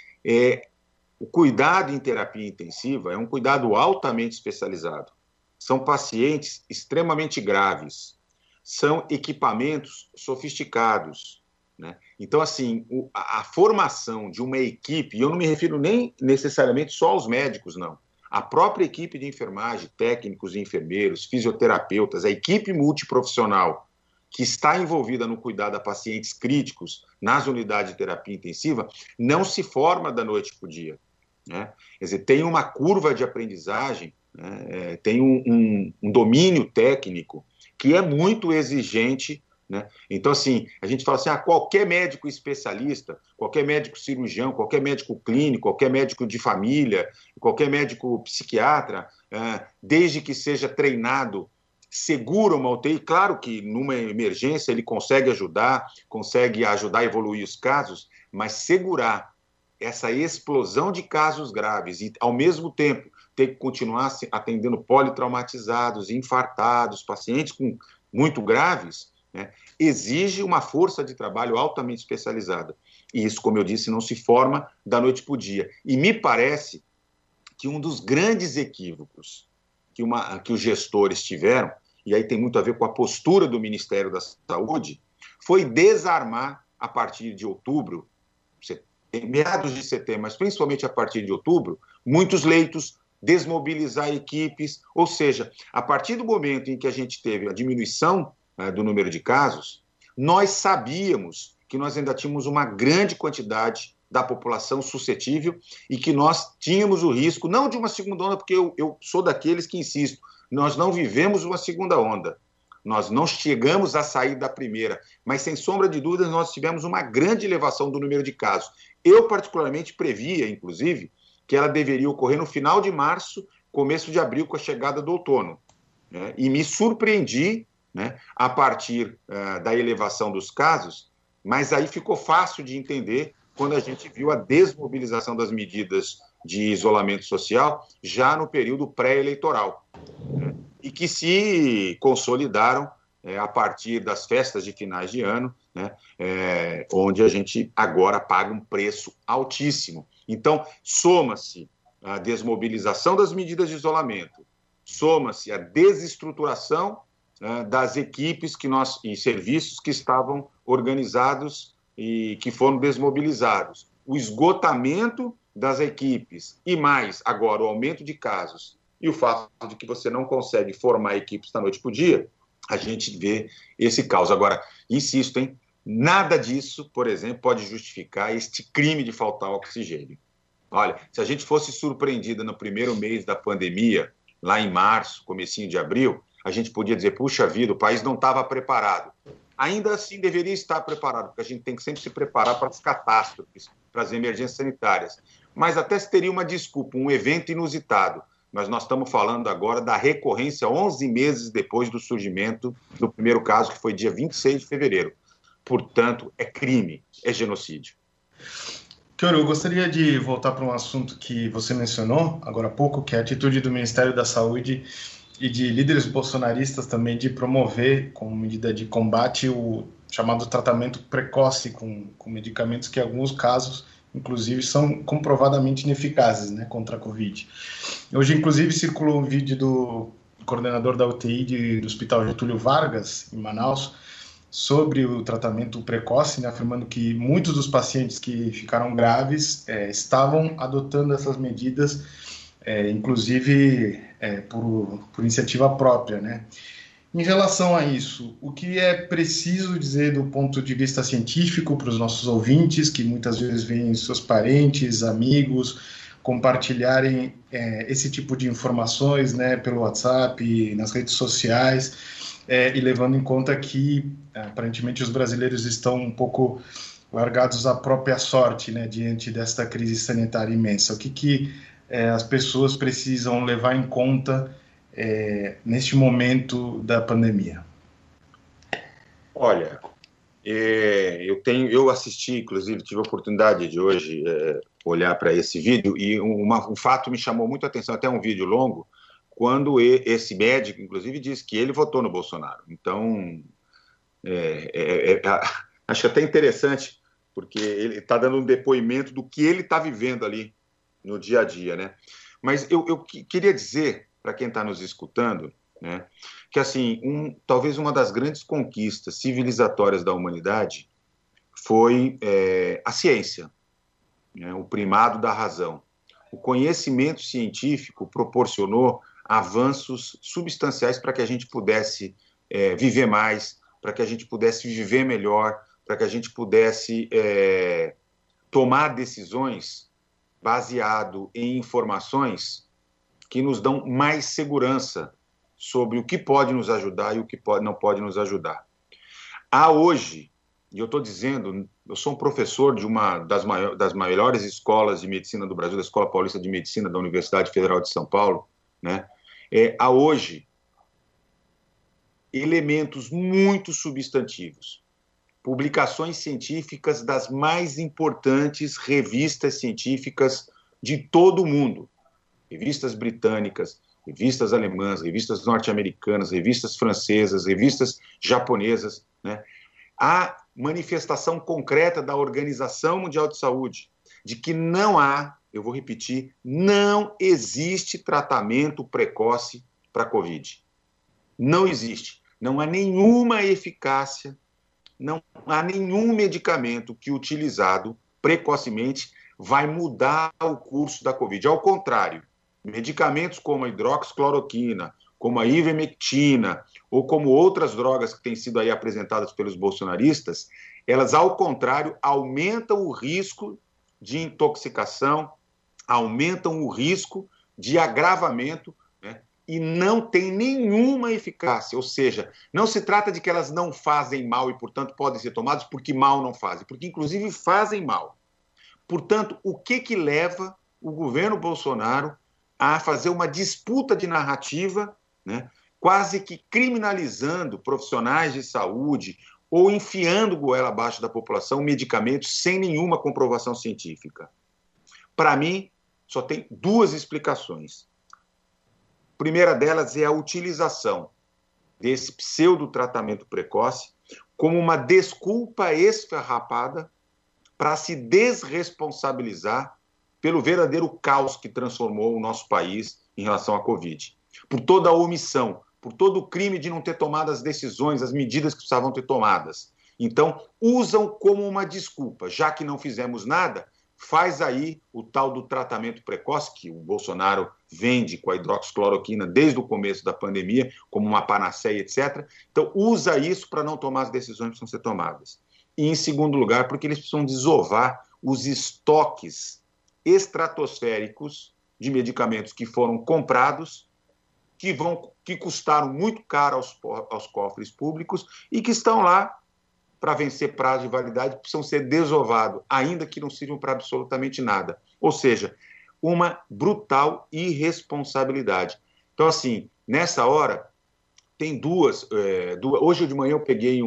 o cuidado em terapia intensiva é um cuidado altamente especializado. São pacientes extremamente graves, são equipamentos sofisticados, né? Então, assim, a formação de uma equipe, e eu não me refiro nem necessariamente só aos médicos, não. A própria equipe de enfermagem, técnicos e enfermeiros, fisioterapeutas, a equipe multiprofissional que está envolvida no cuidado a pacientes críticos nas unidades de terapia intensiva, não se forma da noite para o dia, né? Quer dizer, tem uma curva de aprendizagem, né? Tem um domínio técnico que é muito exigente, né? Então, assim, a gente fala assim, qualquer médico especialista, qualquer médico cirurgião, qualquer médico clínico, qualquer médico de família, qualquer médico psiquiatra, desde que seja treinado, segura uma UTI. Claro que numa emergência ele consegue ajudar a evoluir os casos, mas segurar essa explosão de casos graves e, ao mesmo tempo, ter que continuar atendendo politraumatizados, infartados, pacientes muito graves, né, exige uma força de trabalho altamente especializada. E isso, como eu disse, não se forma da noite para o dia. E me parece que um dos grandes equívocos que os gestores tiveram, e aí tem muito a ver com a postura do Ministério da Saúde, foi desarmar, a partir de outubro, meados de setembro, mas principalmente a partir de outubro, muitos leitos, desmobilizar equipes, ou seja, a partir do momento em que a gente teve a diminuição do número de casos, nós sabíamos que nós ainda tínhamos uma grande quantidade da população suscetível e que nós tínhamos o risco, não de uma segunda onda, porque eu sou daqueles que insisto, nós não vivemos uma segunda onda, nós não chegamos a sair da primeira, mas sem sombra de dúvidas nós tivemos uma grande elevação do número de casos. Eu particularmente previa, inclusive, que ela deveria ocorrer no final de março, começo de abril, com a chegada do outono, né? E me surpreendi, né, a partir da elevação dos casos, mas aí ficou fácil de entender quando a gente viu a desmobilização das medidas de isolamento social já no período pré-eleitoral, né, e que se consolidaram a partir das festas de finais de ano, né, onde a gente agora paga um preço altíssimo. Então, soma-se a desmobilização das medidas de isolamento, soma-se a desestruturação das equipes e serviços que estavam organizados e que foram desmobilizados, o esgotamento das equipes e mais agora o aumento de casos e o fato de que você não consegue formar equipes da noite para o dia, a gente vê esse caos. Agora, insisto, nada disso, por exemplo, pode justificar este crime de faltar oxigênio. Olha, se a gente fosse surpreendida no primeiro mês da pandemia, lá em março, comecinho de abril, a gente podia dizer, puxa vida, o país não estava preparado. Ainda assim deveria estar preparado, porque a gente tem que sempre se preparar para as catástrofes, para as emergências sanitárias. Mas até se teria uma desculpa, um evento inusitado. Mas nós estamos falando agora da recorrência 11 meses depois do surgimento do primeiro caso, que foi dia 26 de fevereiro. Portanto, é crime, é genocídio. Chioro, eu gostaria de voltar para um assunto que você mencionou agora há pouco, que é a atitude do Ministério da Saúde e de líderes bolsonaristas também de promover, como medida de combate, o chamado tratamento precoce com medicamentos que, em alguns casos, inclusive, são comprovadamente ineficazes, né, contra a Covid. Hoje, inclusive, circulou um vídeo do coordenador da UTI do Hospital Getúlio Vargas, em Manaus, sobre o tratamento precoce, né, afirmando que muitos dos pacientes que ficaram graves estavam adotando essas medidas, inclusive por iniciativa própria, né? Em relação a isso, o que é preciso dizer do ponto de vista científico para os nossos ouvintes, que muitas vezes veem seus parentes, amigos, compartilharem esse tipo de informações, né, pelo WhatsApp, nas redes sociais, e levando em conta que, aparentemente, os brasileiros estão um pouco largados à própria sorte, né, diante desta crise sanitária imensa. O que as pessoas precisam levar em conta neste momento da pandemia? Olha, eu assisti, inclusive, tive a oportunidade de hoje olhar para esse vídeo e um fato me chamou muito a atenção, até um vídeo longo, quando esse médico, inclusive, disse que ele votou no Bolsonaro. Então, acho até interessante, porque ele está dando um depoimento do que ele está vivendo ali no dia a dia, né? Mas eu queria dizer para quem está nos escutando, né, que assim, talvez uma das grandes conquistas civilizatórias da humanidade foi a ciência, né, o primado da razão. O conhecimento científico proporcionou avanços substanciais para que a gente pudesse viver mais, para que a gente pudesse viver melhor, para que a gente pudesse tomar decisões baseado em informações que nos dão mais segurança sobre o que pode nos ajudar e o que não pode nos ajudar. Há hoje, e eu estou dizendo, eu sou um professor de uma das maiores escolas de medicina do Brasil, da Escola Paulista de Medicina da Universidade Federal de São Paulo, né? Há hoje elementos muito substantivos, publicações científicas das mais importantes revistas científicas de todo o mundo, revistas britânicas, revistas alemãs, revistas norte-americanas, revistas francesas, revistas japonesas, né? Há manifestação concreta da Organização Mundial de Saúde de que não há, eu vou repetir, não existe tratamento precoce para a Covid. Não existe. Não há nenhuma eficácia, não há nenhum medicamento que, utilizado precocemente, vai mudar o curso da Covid. Ao contrário, medicamentos como a hidroxicloroquina, como a ivermectina, ou como outras drogas que têm sido aí apresentadas pelos bolsonaristas, elas, ao contrário, aumentam o risco de intoxicação, aumentam o risco de agravamento, né, e não tem nenhuma eficácia. Ou seja, não se trata de que elas não fazem mal e, portanto, podem ser tomadas porque mal não fazem, porque, inclusive, fazem mal. Portanto, o que leva o governo Bolsonaro a fazer uma disputa de narrativa, né, quase que criminalizando profissionais de saúde ou enfiando goela abaixo da população medicamentos sem nenhuma comprovação científica? Para mim, só tem duas explicações. A primeira delas é a utilização desse pseudo-tratamento precoce como uma desculpa esfarrapada para se desresponsabilizar pelo verdadeiro caos que transformou o nosso país em relação à Covid. Por toda a omissão, por todo o crime de não ter tomado as decisões, as medidas que precisavam ter tomadas. Então, usam como uma desculpa, já que não fizemos nada, faz aí o tal do tratamento precoce, que o Bolsonaro vende com a hidroxicloroquina desde o começo da pandemia, como uma panaceia, etc. Então, usa isso para não tomar as decisões que precisam ser tomadas. E, em segundo lugar, porque eles precisam desovar os estoques estratosféricos de medicamentos que foram comprados, que custaram muito caro aos cofres públicos e que estão lá para vencer prazo de validade, precisam ser desovados, ainda que não sirvam para absolutamente nada. Ou seja, uma brutal irresponsabilidade. Então, assim, nessa hora, tem duas. Hoje de manhã eu peguei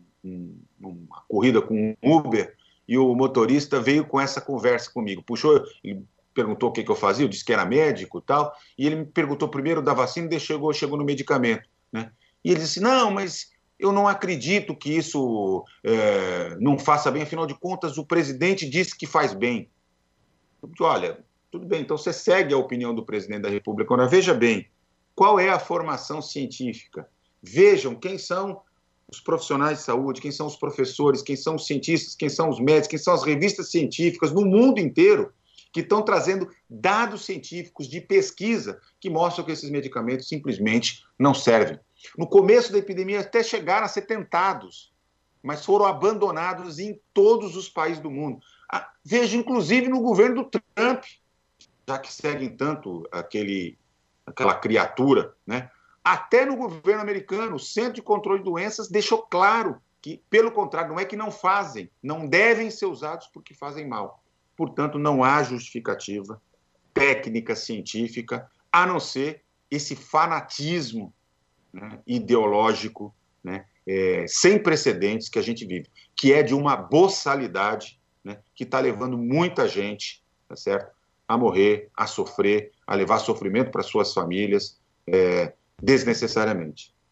uma corrida com um Uber e o motorista veio com essa conversa comigo. Puxou, ele perguntou o que eu fazia, eu disse que era médico e tal, e ele me perguntou primeiro da vacina e chegou no medicamento, né? E ele disse, não, mas eu não acredito que isso não faça bem, afinal de contas o presidente disse que faz bem. Eu disse, olha, tudo bem, então você segue a opinião do presidente da República. Agora, veja bem, qual é a formação científica? Vejam quem são os profissionais de saúde, quem são os professores, quem são os cientistas, quem são os médicos, quem são as revistas científicas no mundo inteiro que estão trazendo dados científicos de pesquisa que mostram que esses medicamentos simplesmente não servem. No começo da epidemia até chegaram a ser tentados, mas foram abandonados em todos os países do mundo. Veja, inclusive no governo do Trump, já que seguem tanto aquela criatura, né? Até no governo americano, o Centro de Controle de Doenças deixou claro que, pelo contrário, não é que não fazem, não devem ser usados porque fazem mal. Portanto, não há justificativa técnica, científica, a não ser esse fanatismo, né, ideológico, né, sem precedentes que a gente vive, que é de uma boçalidade, né, que está levando muita gente, tá certo, a morrer, a sofrer, a levar sofrimento para suas famílias, desnecessariamente.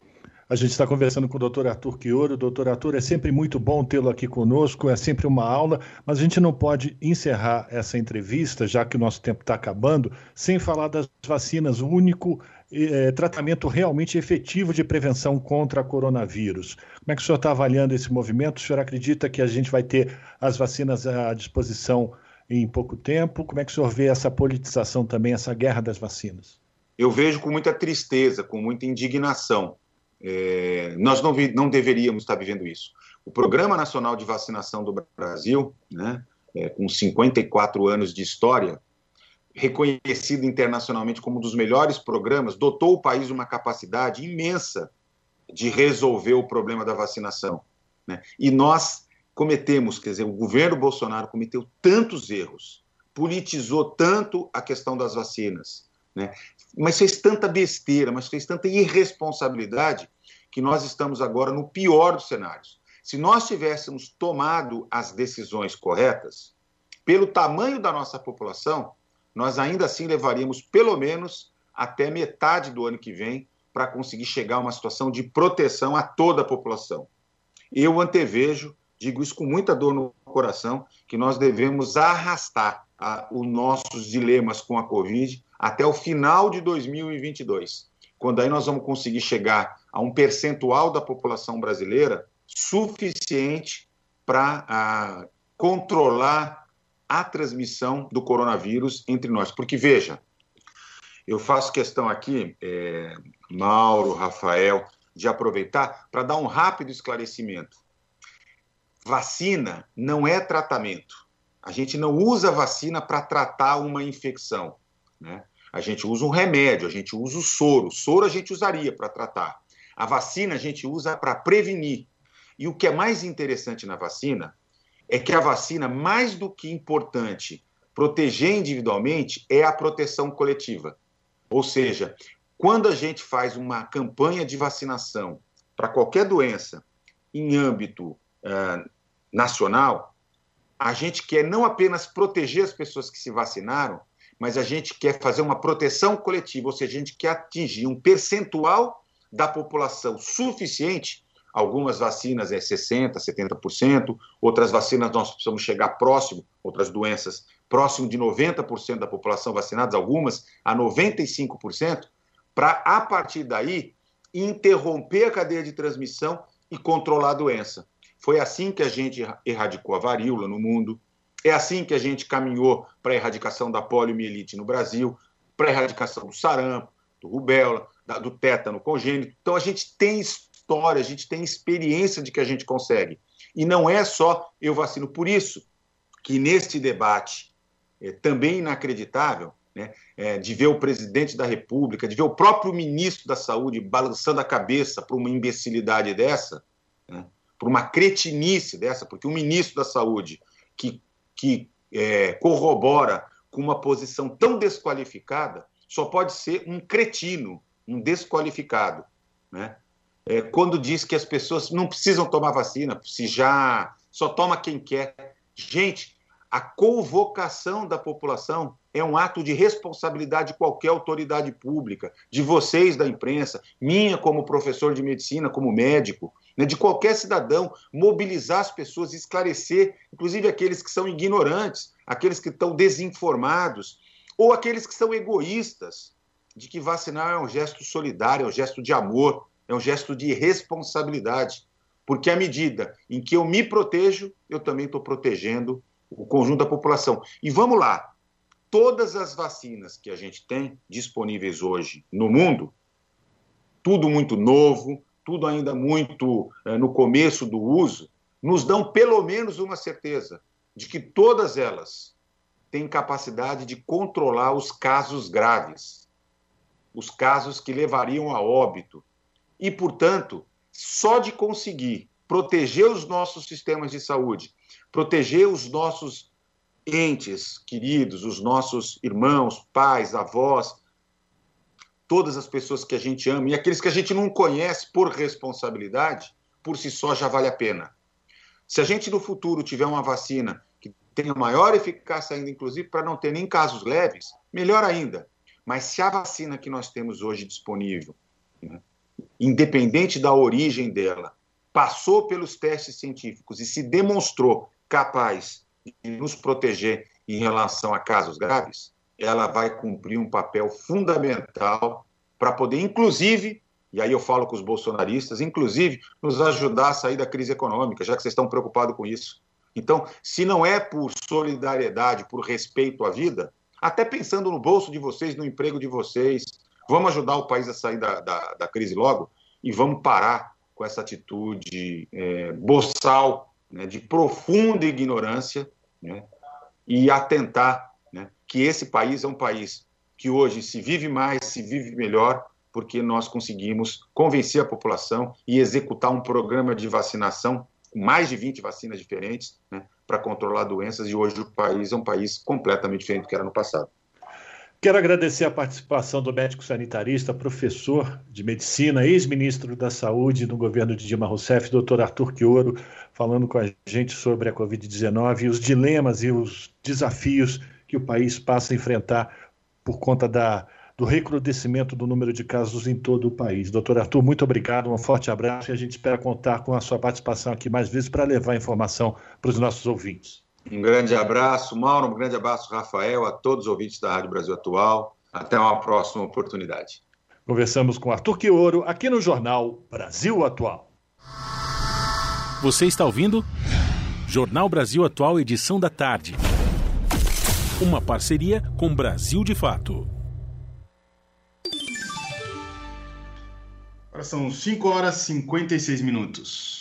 A gente está conversando com o Dr. Arthur Chioro. Dr. Arthur, é sempre muito bom tê-lo aqui conosco, é sempre uma aula, mas a gente não pode encerrar essa entrevista, já que o nosso tempo está acabando, sem falar das vacinas, o único tratamento realmente efetivo de prevenção contra a coronavírus. Como é que o senhor está avaliando esse movimento? O senhor acredita que a gente vai ter as vacinas à disposição em pouco tempo? Como é que o senhor vê essa politização também, essa guerra das vacinas? Eu vejo com muita tristeza, com muita indignação. Nós não deveríamos estar vivendo isso. O Programa Nacional de Vacinação do Brasil, né, com 54 anos de história, reconhecido internacionalmente como um dos melhores programas, dotou o país uma capacidade imensa de resolver o problema da vacinação, né? E nós cometemos, quer dizer, o governo Bolsonaro cometeu tantos erros, politizou tanto a questão das vacinas, né? Mas fez tanta besteira, mas fez tanta irresponsabilidade, que nós estamos agora no pior dos cenários. Se nós tivéssemos tomado as decisões corretas, pelo tamanho da nossa população, nós ainda assim levaríamos pelo menos até metade do ano que vem para conseguir chegar a uma situação de proteção a toda a população. Eu antevejo, digo isso com muita dor no coração, que nós devemos arrastar os nossos dilemas com a Covid até o final de 2022, quando aí nós vamos conseguir chegar a um percentual da população brasileira suficiente para controlar a transmissão do coronavírus entre nós. Porque, veja, eu faço questão aqui, Mauro, Rafael, de aproveitar para dar um rápido esclarecimento. Vacina não é tratamento. A gente não usa vacina para tratar uma infecção, né? A gente usa um remédio, a gente usa o soro. O soro a gente usaria para tratar. A vacina a gente usa para prevenir. E o que é mais interessante na vacina é que a vacina, mais do que importante proteger individualmente, é a proteção coletiva. Ou seja, quando a gente faz uma campanha de vacinação para qualquer doença em âmbito nacional, a gente quer não apenas proteger as pessoas que se vacinaram, mas a gente quer fazer uma proteção coletiva, ou seja, a gente quer atingir um percentual da população suficiente. Algumas vacinas 60%, 70%, outras vacinas nós precisamos chegar próximo, outras doenças, próximo de 90% da população vacinada, algumas a 95%, para, a partir daí, interromper a cadeia de transmissão e controlar a doença. Foi assim que a gente erradicou a varíola no mundo, é assim que a gente caminhou para a erradicação da poliomielite no Brasil, para a erradicação do sarampo, do rubéola, do tétano congênito. Então, a gente tem história, a gente tem experiência de que a gente consegue. E não é só eu vacino. Por isso que neste debate também inacreditável, né, de ver o presidente da República, de ver o próprio ministro da Saúde balançando a cabeça por uma imbecilidade dessa, né, por uma cretinice dessa, porque o ministro da Saúde que corrobora com uma posição tão desqualificada só pode ser um cretino, um desqualificado, né? Quando diz que as pessoas não precisam tomar vacina, se já só toma quem quer. Gente, a convocação da população é um ato de responsabilidade de qualquer autoridade pública, de vocês da imprensa, minha como professor de medicina, como médico, né, de qualquer cidadão, mobilizar as pessoas, esclarecer, inclusive aqueles que são ignorantes, aqueles que estão desinformados, ou aqueles que são egoístas, de que vacinar é um gesto solidário, é um gesto de amor, é um gesto de responsabilidade, porque à medida em que eu me protejo, eu também estou protegendo o conjunto da população. E vamos lá, todas as vacinas que a gente tem disponíveis hoje no mundo, tudo muito novo, tudo ainda muito no começo do uso, nos dão pelo menos uma certeza de que todas elas têm capacidade de controlar os casos graves, os casos que levariam a óbito. E, portanto, só de conseguir proteger os nossos sistemas de saúde, proteger os nossos entes queridos, os nossos irmãos, pais, avós, todas as pessoas que a gente ama e aqueles que a gente não conhece por responsabilidade, por si só já vale a pena. Se a gente no futuro tiver uma vacina que tenha maior eficácia ainda, inclusive para não ter nem casos leves, melhor ainda. Mas se a vacina que nós temos hoje disponível, né, independente da origem dela, passou pelos testes científicos e se demonstrou capaz de nos proteger em relação a casos graves, ela vai cumprir um papel fundamental para poder, inclusive, e aí eu falo com os bolsonaristas, inclusive, nos ajudar a sair da crise econômica, já que vocês estão preocupados com isso. Então, se não é por solidariedade, por respeito à vida, até pensando no bolso de vocês, no emprego de vocês, vamos ajudar o país a sair da crise logo e vamos parar com essa atitude boçal, né, de profunda ignorância, né, e atentar, né, que esse país é um país que hoje se vive mais, se vive melhor, porque nós conseguimos convencer a população e executar um programa de vacinação com mais de 20 vacinas diferentes, né, para controlar doenças, e hoje o país é um país completamente diferente do que era no passado. Quero agradecer a participação do médico sanitarista, professor de medicina, ex-ministro da Saúde no governo de Dilma Rousseff, doutor Arthur Quioro, falando com a gente sobre a Covid-19 e os dilemas e os desafios que o país passa a enfrentar por conta do recrudescimento do número de casos em todo o país. Doutor Arthur, muito obrigado, um forte abraço e a gente espera contar com a sua participação aqui mais vezes para levar informação para os nossos ouvintes. Um grande abraço, Mauro, um grande abraço, Rafael, a todos os ouvintes da Rádio Brasil Atual. Até uma próxima oportunidade. Conversamos com Arthur Quioro aqui no Jornal Brasil Atual. Você está ouvindo? Jornal Brasil Atual, edição da tarde. Uma parceria com Brasil de Fato. Agora são 5 horas e 56 minutos.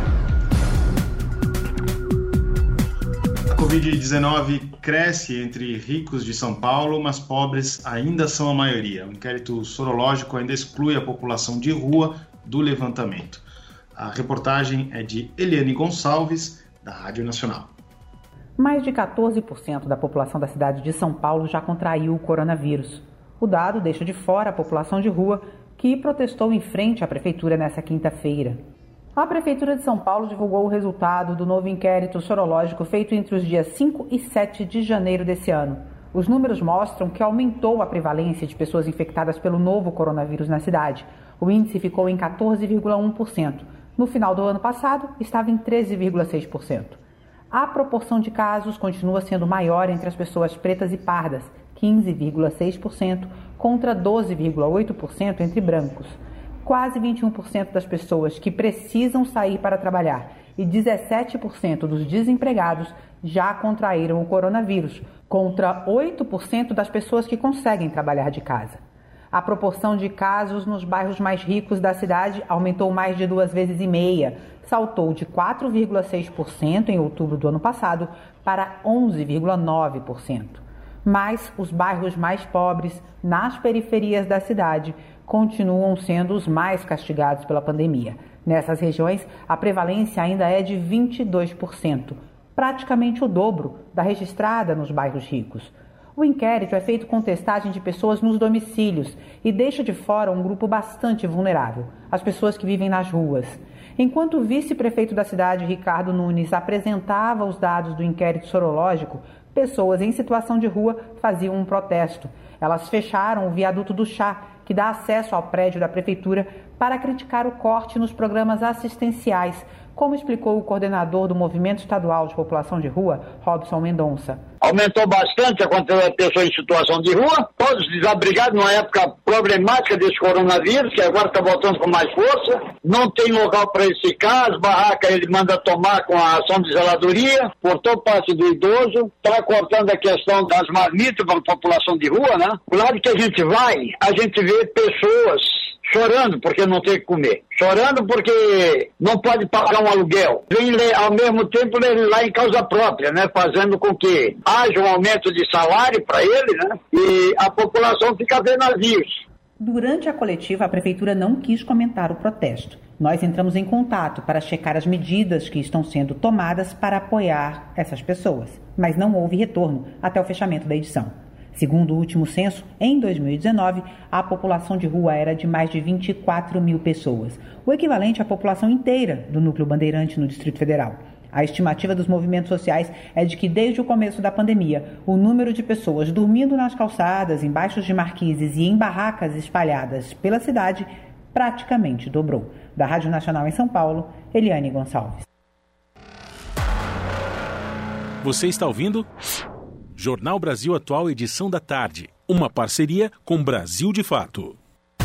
A Covid-19 cresce entre ricos de São Paulo, mas pobres ainda são a maioria. O inquérito sorológico ainda exclui a população de rua do levantamento. A reportagem é de Eliane Gonçalves, da Rádio Nacional. Mais de 14% da população da cidade de São Paulo já contraiu o coronavírus. O dado deixa de fora a população de rua, que protestou em frente à prefeitura nesta quinta-feira. A Prefeitura de São Paulo divulgou o resultado do novo inquérito sorológico feito entre os dias 5 e 7 de janeiro desse ano. Os números mostram que aumentou a prevalência de pessoas infectadas pelo novo coronavírus na cidade. O índice ficou em 14,1%. No final do ano passado, estava em 13,6%. A proporção de casos continua sendo maior entre as pessoas pretas e pardas, 15,6%, contra 12,8% entre brancos. Quase 21% das pessoas que precisam sair para trabalhar e 17% dos desempregados já contraíram o coronavírus, contra 8% das pessoas que conseguem trabalhar de casa. A proporção de casos nos bairros mais ricos da cidade aumentou mais de 2,5 vezes, saltou de 4,6% em outubro do ano passado para 11,9%. Mas os bairros mais pobres, nas periferias da cidade, continuam sendo os mais castigados pela pandemia. Nessas regiões, a prevalência ainda é de 22%, praticamente o dobro da registrada nos bairros ricos. O inquérito é feito com testagem de pessoas nos domicílios e deixa de fora um grupo bastante vulnerável, as pessoas que vivem nas ruas. Enquanto o vice-prefeito da cidade, Ricardo Nunes, apresentava os dados do inquérito sorológico, pessoas em situação de rua faziam um protesto. Elas fecharam o viaduto do Chá, que dá acesso ao prédio da prefeitura, para criticar o corte nos programas assistenciais, como explicou o coordenador do Movimento Estadual de População de Rua, Robson Mendonça. Aumentou bastante a quantidade de pessoas em situação de rua, todos desabrigados numa época problemática desse coronavírus, que agora está voltando com mais força. Não tem local para eles ficar, as barracas ele manda tomar com a ação de zeladoria, cortou parte do idoso, está cortando a questão das marmitas para a população de rua, né? O lado que a gente vai, a gente vê pessoas chorando porque não tem o que comer, chorando porque não pode pagar um aluguel. Vem ao mesmo tempo lá em causa própria, né? Fazendo com que haja um aumento de salário para ele, né? E a população fica vendo navios. Durante a coletiva, a prefeitura não quis comentar o protesto. Nós entramos em contato para checar as medidas que estão sendo tomadas para apoiar essas pessoas, mas não houve retorno até o fechamento da edição. Segundo o último censo, em 2019, a população de rua era de mais de 24 mil pessoas, o equivalente à população inteira do Núcleo Bandeirante no Distrito Federal. A estimativa dos movimentos sociais é de que, desde o começo da pandemia, o número de pessoas dormindo nas calçadas, embaixo de marquises e em barracas espalhadas pela cidade praticamente dobrou. Da Rádio Nacional em São Paulo, Eliane Gonçalves. Você está ouvindo? Jornal Brasil Atual, edição da tarde. Uma parceria com Brasil de Fato.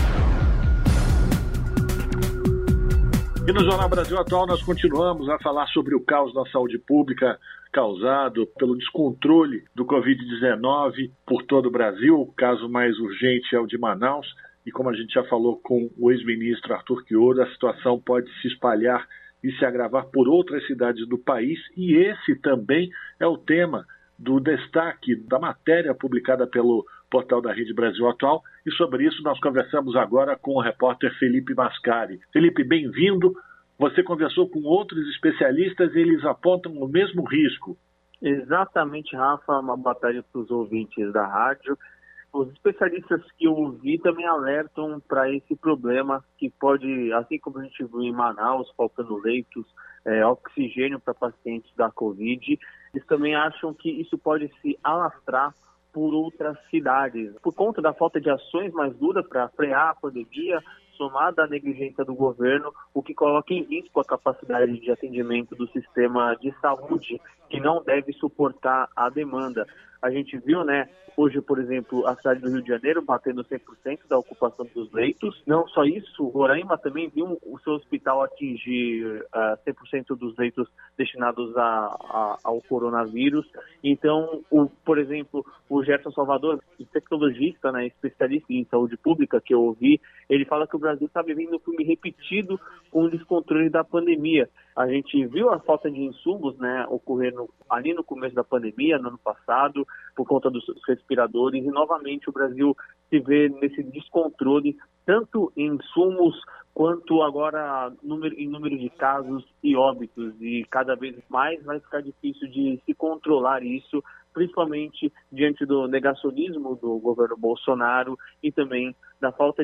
E no Jornal Brasil Atual nós continuamos a falar sobre o caos da saúde pública causado pelo descontrole do Covid-19 por todo o Brasil. O caso mais urgente é o de Manaus e, como a gente já falou com o ex-ministro Arthur Quiodo, a situação pode se espalhar e se agravar por outras cidades do país, e esse também é o tema do destaque da matéria publicada pelo portal da Rede Brasil Atual, e sobre isso nós conversamos agora com o repórter Felipe Mascari. Felipe, bem-vindo. Você conversou com outros especialistas e eles apontam o mesmo risco. Exatamente, Rafa. Uma boa tarde para os ouvintes da rádio. Os especialistas que eu ouvi também alertam para esse problema que pode, assim como a gente viu em Manaus, faltando leitos, oxigênio para pacientes da Covid, eles também acham que isso pode se alastrar por outras cidades, por conta da falta de ações mais duras para frear a pandemia, somada à negligência do governo, o que coloca em risco a capacidade de atendimento do sistema de saúde, que não deve suportar a demanda. A gente viu, hoje, por exemplo, a cidade do Rio de Janeiro batendo 100% da ocupação dos leitos. Não só isso, Roraima também viu o seu hospital atingir 100% dos leitos destinados ao coronavírus. Então, por exemplo, o Gerson Salvador, infectologista, especialista em saúde pública, que eu ouvi, ele fala que o Brasil está vivendo um filme repetido com o descontrole da pandemia. A gente viu a falta de insumos ocorrendo ali no começo da pandemia, no ano passado, por conta dos respiradores, e novamente o Brasil se vê nesse descontrole, tanto em insumos quanto agora em número de casos e óbitos, e cada vez mais vai ficar difícil de se controlar isso, principalmente diante do negacionismo do governo Bolsonaro e também da falta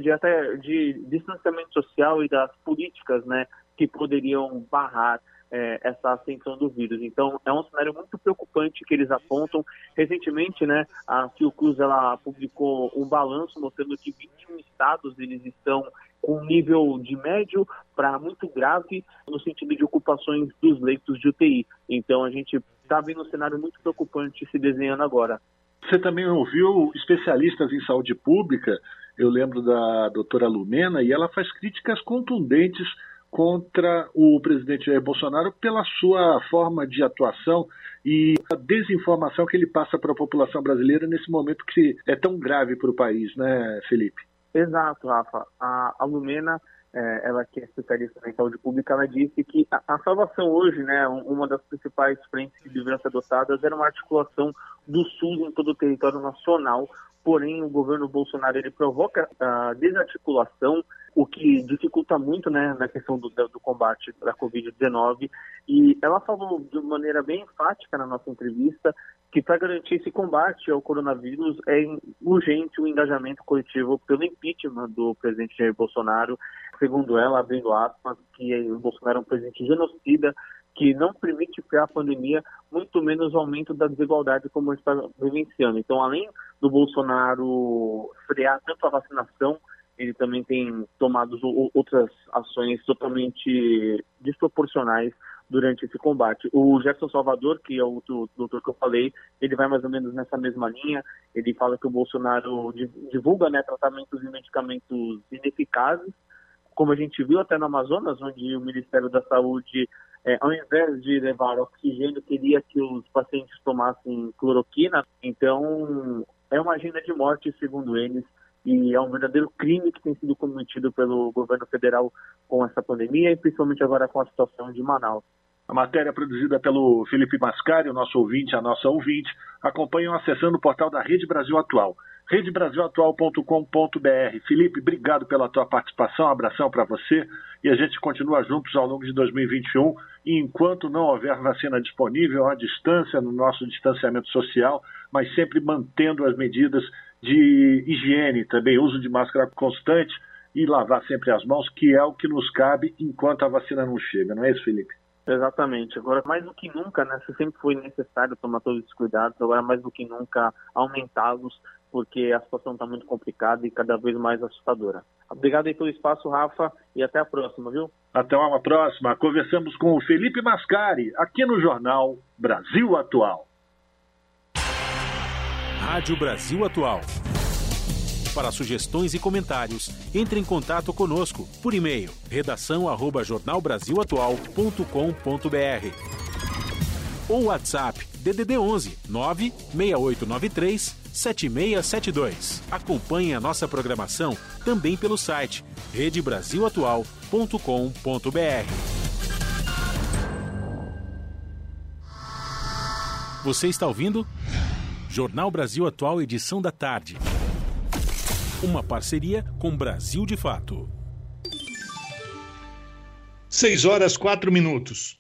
de distanciamento social e das políticas, que poderiam barrar essa ascensão do vírus. Então, é um cenário muito preocupante que eles apontam. Recentemente, a Fiocruz ela publicou um balanço mostrando que 21 estados eles estão com um nível de médio para muito grave no sentido de ocupações dos leitos de UTI. Então, a gente está vendo um cenário muito preocupante se desenhando agora. Você também ouviu especialistas em saúde pública, eu lembro da doutora Lumena, e ela faz críticas contundentes contra o presidente Jair Bolsonaro pela sua forma de atuação e a desinformação que ele passa para a população brasileira nesse momento que é tão grave para o país, né, Felipe? Exato, Rafa. A Lumena, ela que é especialista em saúde pública, ela disse que a salvação hoje, uma das principais frentes que deveriam ser adotadas era uma articulação do SUS em todo o território nacional, porém o governo Bolsonaro ele provoca a desarticulação, o que dificulta muito na questão do combate da Covid-19, e ela falou de maneira bem enfática na nossa entrevista que para garantir esse combate ao coronavírus é urgente o engajamento coletivo pelo impeachment do presidente Jair Bolsonaro, segundo ela, abrindo aspas, que o Bolsonaro é um presidente genocida, que não permite frear a pandemia, muito menos o aumento da desigualdade como a gente está vivenciando. Então, além do Bolsonaro frear tanto a vacinação, ele também tem tomado outras ações totalmente desproporcionais durante esse combate. O Gerson Salvador, que é o outro doutor que eu falei, ele vai mais ou menos nessa mesma linha. Ele fala que o Bolsonaro divulga tratamentos e medicamentos ineficazes, como a gente viu até no Amazonas, onde o Ministério da Saúde, ao invés de levar oxigênio, queria que os pacientes tomassem cloroquina. Então, é uma agenda de morte, segundo eles, e é um verdadeiro crime que tem sido cometido pelo governo federal com essa pandemia e principalmente agora com a situação de Manaus. A matéria produzida pelo Felipe Mascari, o nosso ouvinte, a nossa ouvinte, acompanham acessando o portal da Rede Brasil Atual, redebrasilatual.com.br. Felipe, obrigado pela tua participação, um abração para você e a gente continua juntos ao longo de 2021 e enquanto não houver vacina disponível, à distância, no nosso distanciamento social, mas sempre mantendo as medidas de higiene, também uso de máscara constante e lavar sempre as mãos, que é o que nos cabe enquanto a vacina não chega, não é isso, Felipe? Exatamente. Agora, mais do que nunca, sempre foi necessário tomar todos esses cuidados, agora mais do que nunca aumentá-los, porque a situação está muito complicada e cada vez mais assustadora. Obrigado aí pelo espaço, Rafa, e até a próxima, viu? Até uma próxima. Conversamos com o Felipe Mascari, aqui no Jornal Brasil Atual. Rádio Brasil Atual. Para sugestões e comentários, entre em contato conosco por e-mail redação@jornalbrasilatual.com.br ou WhatsApp DDD 11 96893 7672. Acompanhe a nossa programação também pelo site redebrasilatual.com.br. Você está ouvindo? Jornal Brasil Atual, edição da tarde. Uma parceria com Brasil de Fato. 6h04.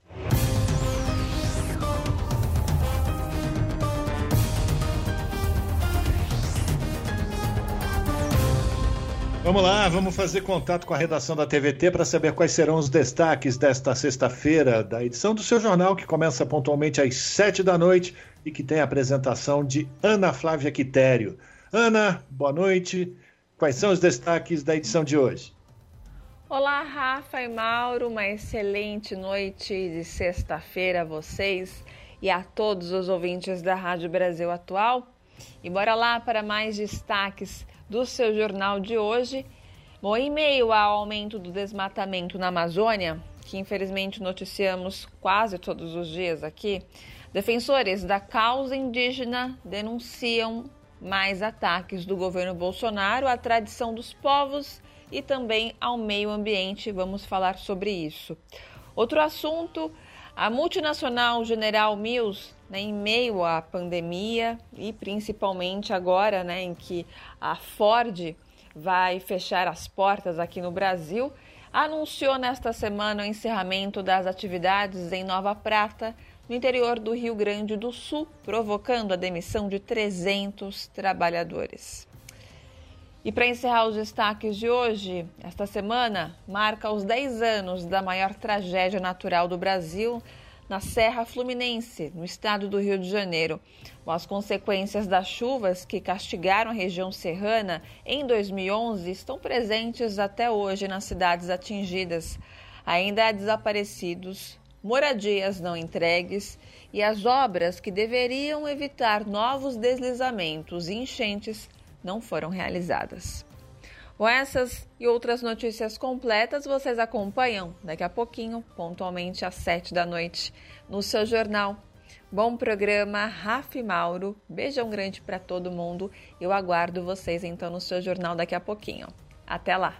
Vamos lá, vamos fazer contato com a redação da TVT para saber quais serão os destaques desta sexta-feira da edição do seu jornal, que começa pontualmente às 7h e que tem a apresentação de Ana Flávia Quitério. Ana, boa noite. Quais são os destaques da edição de hoje? Olá, Rafa e Mauro. Uma excelente noite de sexta-feira a vocês e a todos os ouvintes da Rádio Brasil Atual. E bora lá para mais destaques do seu jornal de hoje. Bom, em meio ao aumento do desmatamento na Amazônia, que infelizmente noticiamos quase todos os dias aqui, defensores da causa indígena denunciam mais ataques do governo Bolsonaro à tradição dos povos e também ao meio ambiente. Vamos falar sobre isso. Outro assunto, a multinacional General Mills, em meio à pandemia e principalmente agora, em que a Ford vai fechar as portas aqui no Brasil, anunciou nesta semana o encerramento das atividades em Nova Prata, no interior do Rio Grande do Sul, provocando a demissão de 300 trabalhadores. E para encerrar os destaques de hoje, esta semana marca os 10 anos da maior tragédia natural do Brasil, na Serra Fluminense, no estado do Rio de Janeiro. As consequências das chuvas que castigaram a região serrana em 2011 estão presentes até hoje nas cidades atingidas. Ainda há desaparecidos, moradias não entregues e as obras que deveriam evitar novos deslizamentos e enchentes não foram realizadas. Com essas e outras notícias completas, vocês acompanham daqui a pouquinho, pontualmente às 7h, no seu jornal. Bom programa, Rafa e Mauro. Beijão grande para todo mundo. Eu aguardo vocês então no seu jornal daqui a pouquinho. Até lá.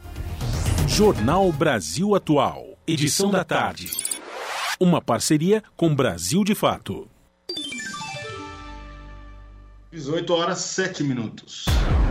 Jornal Brasil Atual, edição da tarde. Uma parceria com Brasil de Fato. 18h07.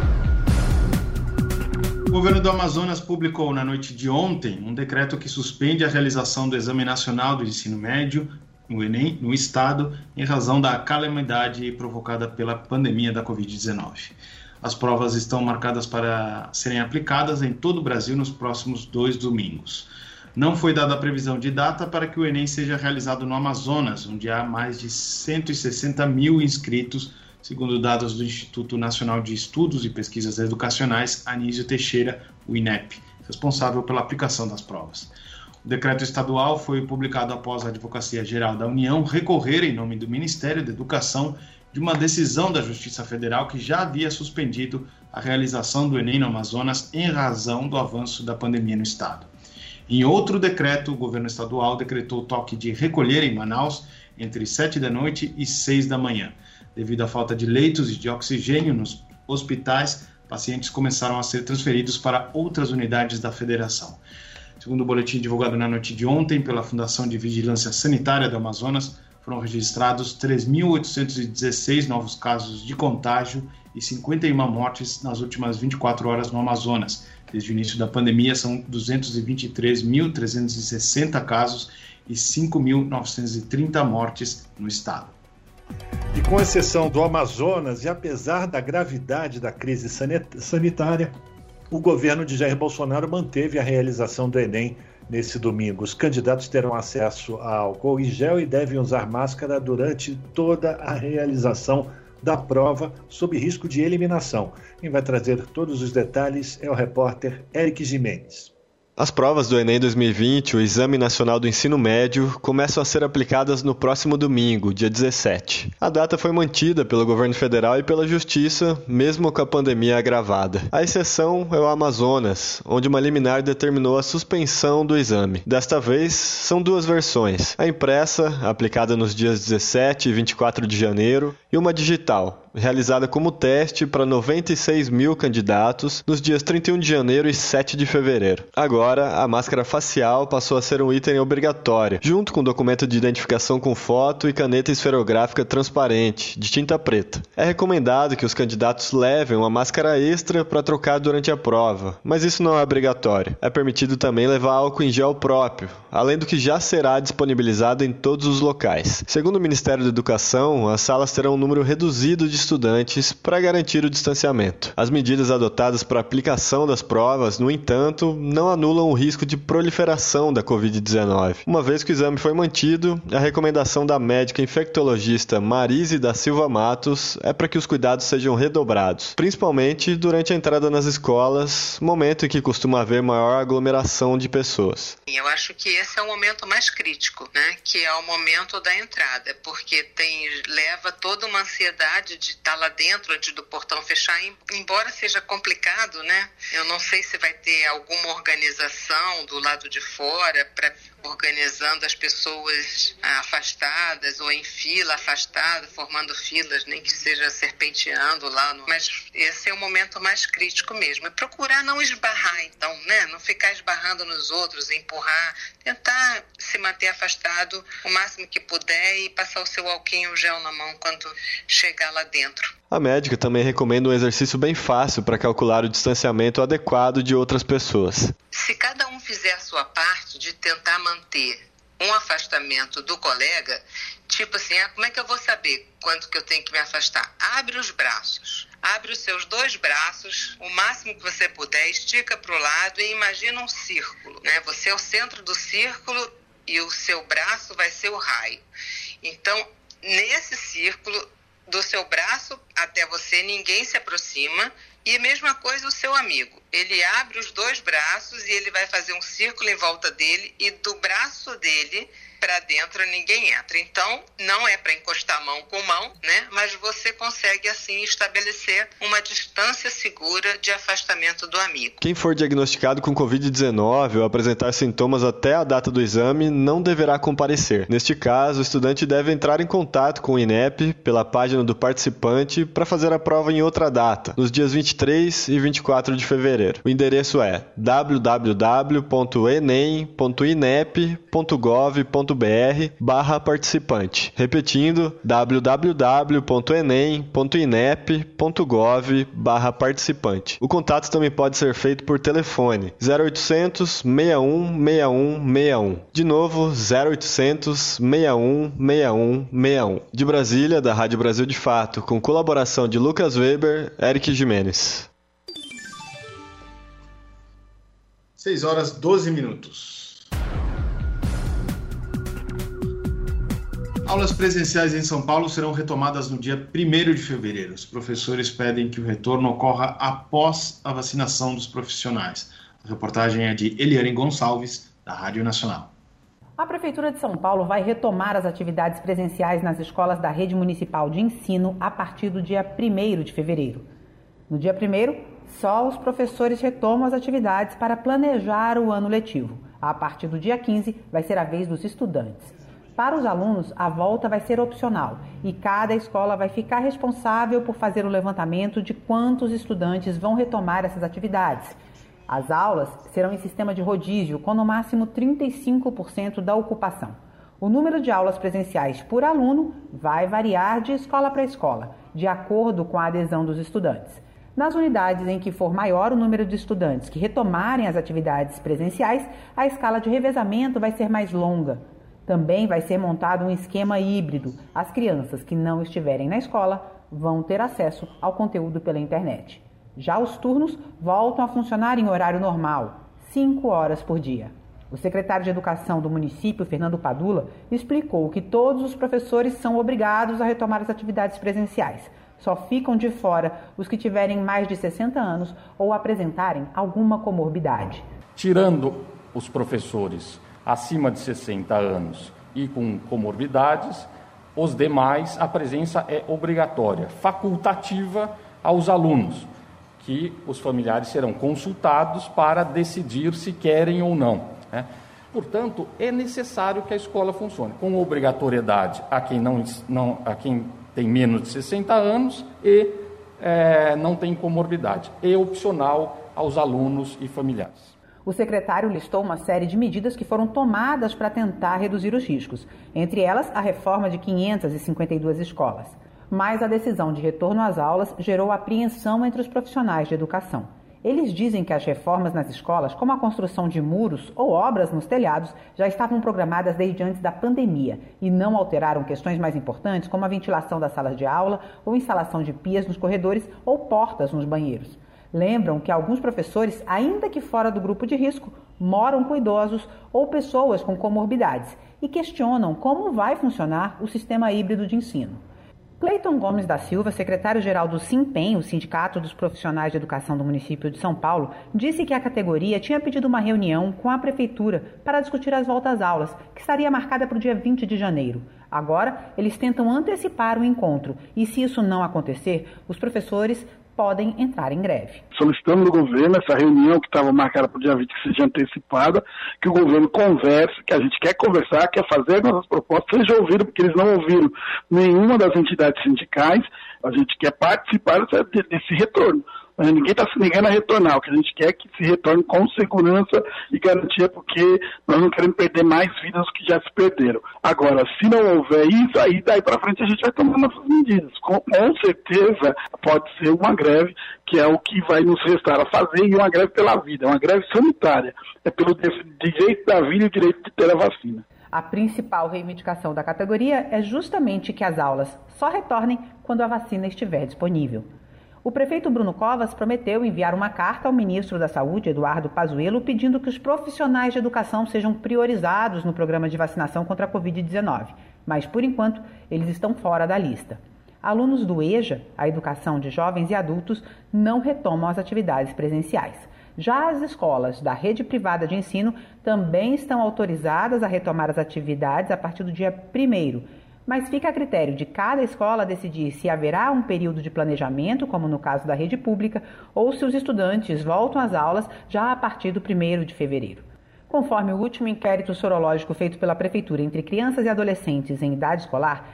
O governo do Amazonas publicou na noite de ontem um decreto que suspende a realização do Exame Nacional do Ensino Médio, o Enem, no estado, em razão da calamidade provocada pela pandemia da Covid-19. As provas estão marcadas para serem aplicadas em todo o Brasil nos próximos 2 domingos. Não foi dada a previsão de data para que o Enem seja realizado no Amazonas, onde há mais de 160 mil inscritos, segundo dados do Instituto Nacional de Estudos e Pesquisas Educacionais, Anísio Teixeira, o INEP, responsável pela aplicação das provas. O decreto estadual foi publicado após a Advocacia Geral da União recorrer, em nome do Ministério da Educação, de uma decisão da Justiça Federal que já havia suspendido a realização do Enem no Amazonas em razão do avanço da pandemia no estado. Em outro decreto, o governo estadual decretou toque de recolher em Manaus entre 7h e 6h. Devido à falta de leitos e de oxigênio nos hospitais, pacientes começaram a ser transferidos para outras unidades da federação. Segundo o boletim divulgado na noite de ontem pela Fundação de Vigilância Sanitária do Amazonas, foram registrados 3.816 novos casos de contágio e 51 mortes nas últimas 24 horas no Amazonas. Desde o início da pandemia, são 223.360 casos e 5.930 mortes no estado. E com exceção do Amazonas, e apesar da gravidade da crise sanitária, o governo de Jair Bolsonaro manteve a realização do Enem nesse domingo. Os candidatos terão acesso a álcool em gel e devem usar máscara durante toda a realização da prova sob risco de eliminação. Quem vai trazer todos os detalhes é o repórter Eric Gimenez. As provas do Enem 2020, o Exame Nacional do Ensino Médio, começam a ser aplicadas no próximo domingo, dia 17. A data foi mantida pelo governo federal e pela Justiça, mesmo com a pandemia agravada. A exceção é o Amazonas, onde uma liminar determinou a suspensão do exame. Desta vez, são duas versões. A impressa, aplicada nos dias 17 e 24 de janeiro, e uma digital, realizada como teste para 96 mil candidatos nos dias 31 de janeiro e 7 de fevereiro. Agora, a máscara facial passou a ser um item obrigatório, junto com documento de identificação com foto e caneta esferográfica transparente, de tinta preta. É recomendado que os candidatos levem uma máscara extra para trocar durante a prova, mas isso não é obrigatório. É permitido também levar álcool em gel próprio, além do que já será disponibilizado em todos os locais. Segundo o Ministério da Educação, as salas terão um número reduzido de estudantes para garantir o distanciamento. As medidas adotadas para a aplicação das provas, no entanto, não anulam o risco de proliferação da Covid-19. Uma vez que o exame foi mantido, a recomendação da médica infectologista Marise da Silva Matos é para que os cuidados sejam redobrados, principalmente durante a entrada nas escolas, momento em que costuma haver maior aglomeração de pessoas. Eu acho que esse é o momento mais crítico, né? Que é o momento da entrada, porque leva toda uma ansiedade de estar lá dentro antes do portão fechar, embora seja complicado, né? Eu não sei se vai ter alguma organização do lado de fora para organizando as pessoas afastadas ou em fila afastada, formando filas, nem que seja serpenteando lá. Mas esse é o momento mais crítico mesmo. É procurar não esbarrar, então, né? Não ficar esbarrando nos outros, empurrar, tentar se manter afastado o máximo que puder e passar o seu álcool gel na mão quando chegar lá dentro. A médica também recomenda um exercício bem fácil para calcular o distanciamento adequado de outras pessoas. Se cada um fizer a sua parte de tentar manter um afastamento do colega, tipo assim, como é que eu vou saber quanto que eu tenho que me afastar? Abre os braços. Abre os seus dois braços, o máximo que você puder, estica para o lado e imagina um círculo, né? Você é o centro do círculo e o seu braço vai ser o raio. Então, nesse círculo, do seu braço até você, ninguém se aproxima. E a mesma coisa o seu amigo. Ele abre os dois braços e ele vai fazer um círculo em volta dele e do braço dele para dentro ninguém entra. Então, não é para encostar mão com mão, né? Mas você consegue, assim, estabelecer uma distância segura de afastamento do amigo. Quem for diagnosticado com Covid-19 ou apresentar sintomas até a data do exame não deverá comparecer. Neste caso, o estudante deve entrar em contato com o INEP pela página do participante para fazer a prova em outra data, nos dias 23 e 24 de fevereiro. O endereço é www.enem.inep.gov.br/participante. Repetindo, www.enem.inep.gov/participante. O contato também pode ser feito por telefone 0800 61 61 61. De novo, 0800 61 61 61. De Brasília, da Rádio Brasil de Fato, com colaboração de Lucas Weber, Eric Gimenez. 6h12. Aulas presenciais em São Paulo serão retomadas no dia 1º de fevereiro. Os professores pedem que o retorno ocorra após a vacinação dos profissionais. A reportagem é de Eliane Gonçalves, da Rádio Nacional. A Prefeitura de São Paulo vai retomar as atividades presenciais nas escolas da rede municipal de ensino a partir do dia 1º de fevereiro. No dia 1º, só os professores retomam as atividades para planejar o ano letivo. A partir do dia 15, vai ser a vez dos estudantes. Para os alunos, a volta vai ser opcional e cada escola vai ficar responsável por fazer o levantamento de quantos estudantes vão retomar essas atividades. As aulas serão em sistema de rodízio, com no máximo 35% da ocupação. O número de aulas presenciais por aluno vai variar de escola para escola, de acordo com a adesão dos estudantes. Nas unidades em que for maior o número de estudantes que retomarem as atividades presenciais, a escala de revezamento vai ser mais longa. Também vai ser montado um esquema híbrido. As crianças que não estiverem na escola vão ter acesso ao conteúdo pela internet. Já os turnos voltam a funcionar em horário normal, 5 horas por dia. O secretário de Educação do município, Fernando Padula, explicou que todos os professores são obrigados a retomar as atividades presenciais. Só ficam de fora os que tiverem mais de 60 anos ou apresentarem alguma comorbidade. Tirando os professores acima de 60 anos e com comorbidades, os demais, a presença é obrigatória, facultativa aos alunos, que os familiares serão consultados para decidir se querem ou não, né? Portanto, é necessário que a escola funcione com obrigatoriedade a quem tem menos de 60 anos e não tem comorbidade, e opcional aos alunos e familiares. O secretário listou uma série de medidas que foram tomadas para tentar reduzir os riscos, entre elas a reforma de 552 escolas. Mas a decisão de retorno às aulas gerou apreensão entre os profissionais de educação. Eles dizem que as reformas nas escolas, como a construção de muros ou obras nos telhados, já estavam programadas desde antes da pandemia e não alteraram questões mais importantes como a ventilação das salas de aula ou instalação de pias nos corredores ou portas nos banheiros. Lembram que alguns professores, ainda que fora do grupo de risco, moram com idosos ou pessoas com comorbidades e questionam como vai funcionar o sistema híbrido de ensino. Cleiton Gomes da Silva, secretário-geral do SINPEM, o Sindicato dos Profissionais de Educação do município de São Paulo, disse que a categoria tinha pedido uma reunião com a prefeitura para discutir as voltas às aulas, que estaria marcada para o dia 20 de janeiro. Agora, eles tentam antecipar o encontro e, se isso não acontecer, os professores podem entrar em greve. Solicitando do governo essa reunião que estava marcada para o dia 20 que seja antecipada, que o governo converse, que a gente quer conversar, quer fazer nossas propostas, seja ouvido, porque eles não ouviram nenhuma das entidades sindicais, a gente quer participar desse retorno. Ninguém está se negando a retornar, o que a gente quer é que se retorne com segurança e garantia, porque nós não queremos perder mais vidas que já se perderam. Agora, se não houver isso, aí daí para frente a gente vai tomar nossas medidas. Com certeza pode ser uma greve, que é o que vai nos restar a fazer, e uma greve pela vida, uma greve sanitária, é pelo direito da vida e o direito de ter a vacina. A principal reivindicação da categoria é justamente que as aulas só retornem quando a vacina estiver disponível. O prefeito Bruno Covas prometeu enviar uma carta ao ministro da Saúde, Eduardo Pazuello, pedindo que os profissionais de educação sejam priorizados no programa de vacinação contra a Covid-19. Mas, por enquanto, eles estão fora da lista. Alunos do EJA, a educação de jovens e adultos, não retomam as atividades presenciais. Já as escolas da rede privada de ensino também estão autorizadas a retomar as atividades a partir do dia 1º. Mas fica a critério de cada escola decidir se haverá um período de planejamento, como no caso da rede pública, ou se os estudantes voltam às aulas já a partir do 1º de fevereiro. Conforme o último inquérito sorológico feito pela Prefeitura entre crianças e adolescentes em idade escolar,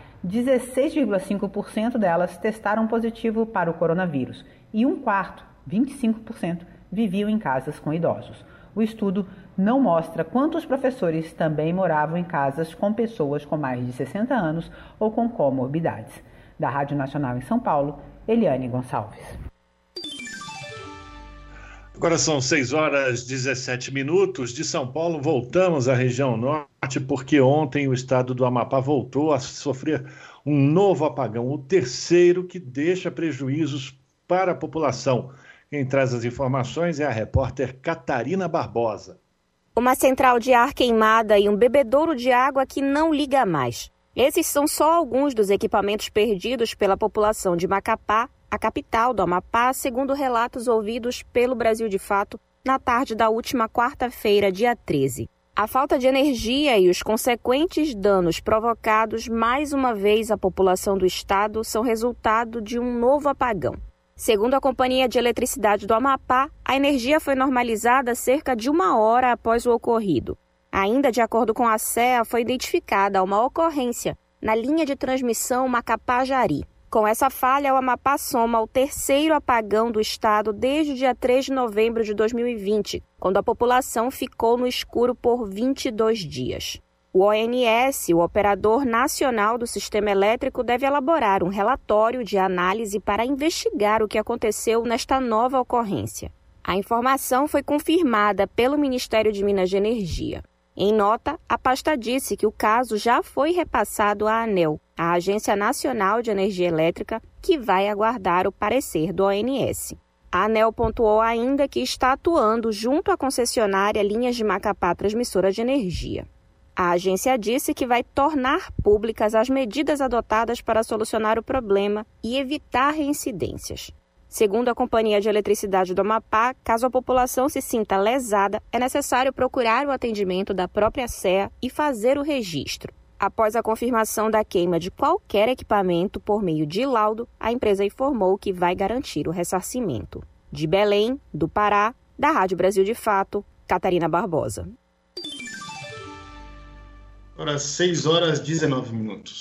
16,5% delas testaram positivo para o coronavírus e 1/4, 25%, viviam em casas com idosos. O estudo não mostra quantos professores também moravam em casas com pessoas com mais de 60 anos ou com comorbidades. Da Rádio Nacional em São Paulo, Eliane Gonçalves. Agora são 6h17. De São Paulo, voltamos à região norte, porque ontem o estado do Amapá voltou a sofrer um novo apagão, o terceiro que deixa prejuízos para a população. Quem traz as informações é a repórter Catarina Barbosa. Uma central de ar queimada e um bebedouro de água que não liga mais. Esses são só alguns dos equipamentos perdidos pela população de Macapá, a capital do Amapá, segundo relatos ouvidos pelo Brasil de Fato na tarde da última quarta-feira, dia 13. A falta de energia e os consequentes danos provocados mais uma vez à população do estado são resultado de um novo apagão. Segundo a Companhia de Eletricidade do Amapá, a energia foi normalizada cerca de 1 hora após o ocorrido. Ainda de acordo com a CEA, foi identificada uma ocorrência na linha de transmissão Macapá-Jari. Com essa falha, o Amapá soma o terceiro apagão do estado desde o dia 3 de novembro de 2020, quando a população ficou no escuro por 22 dias. O ONS, o Operador Nacional do Sistema Elétrico, deve elaborar um relatório de análise para investigar o que aconteceu nesta nova ocorrência. A informação foi confirmada pelo Ministério de Minas de Energia. Em nota, a pasta disse que o caso já foi repassado à ANEEL, a Agência Nacional de Energia Elétrica, que vai aguardar o parecer do ONS. A ANEEL pontuou ainda que está atuando junto à concessionária Linhas de Macapá Transmissora de Energia. A agência disse que vai tornar públicas as medidas adotadas para solucionar o problema e evitar reincidências. Segundo a Companhia de Eletricidade do Amapá, caso a população se sinta lesada, é necessário procurar o atendimento da própria SEA e fazer o registro. Após a confirmação da queima de qualquer equipamento por meio de laudo, a empresa informou que vai garantir o ressarcimento. De Belém, do Pará, da Rádio Brasil de Fato, Catarina Barbosa. Agora 6h19.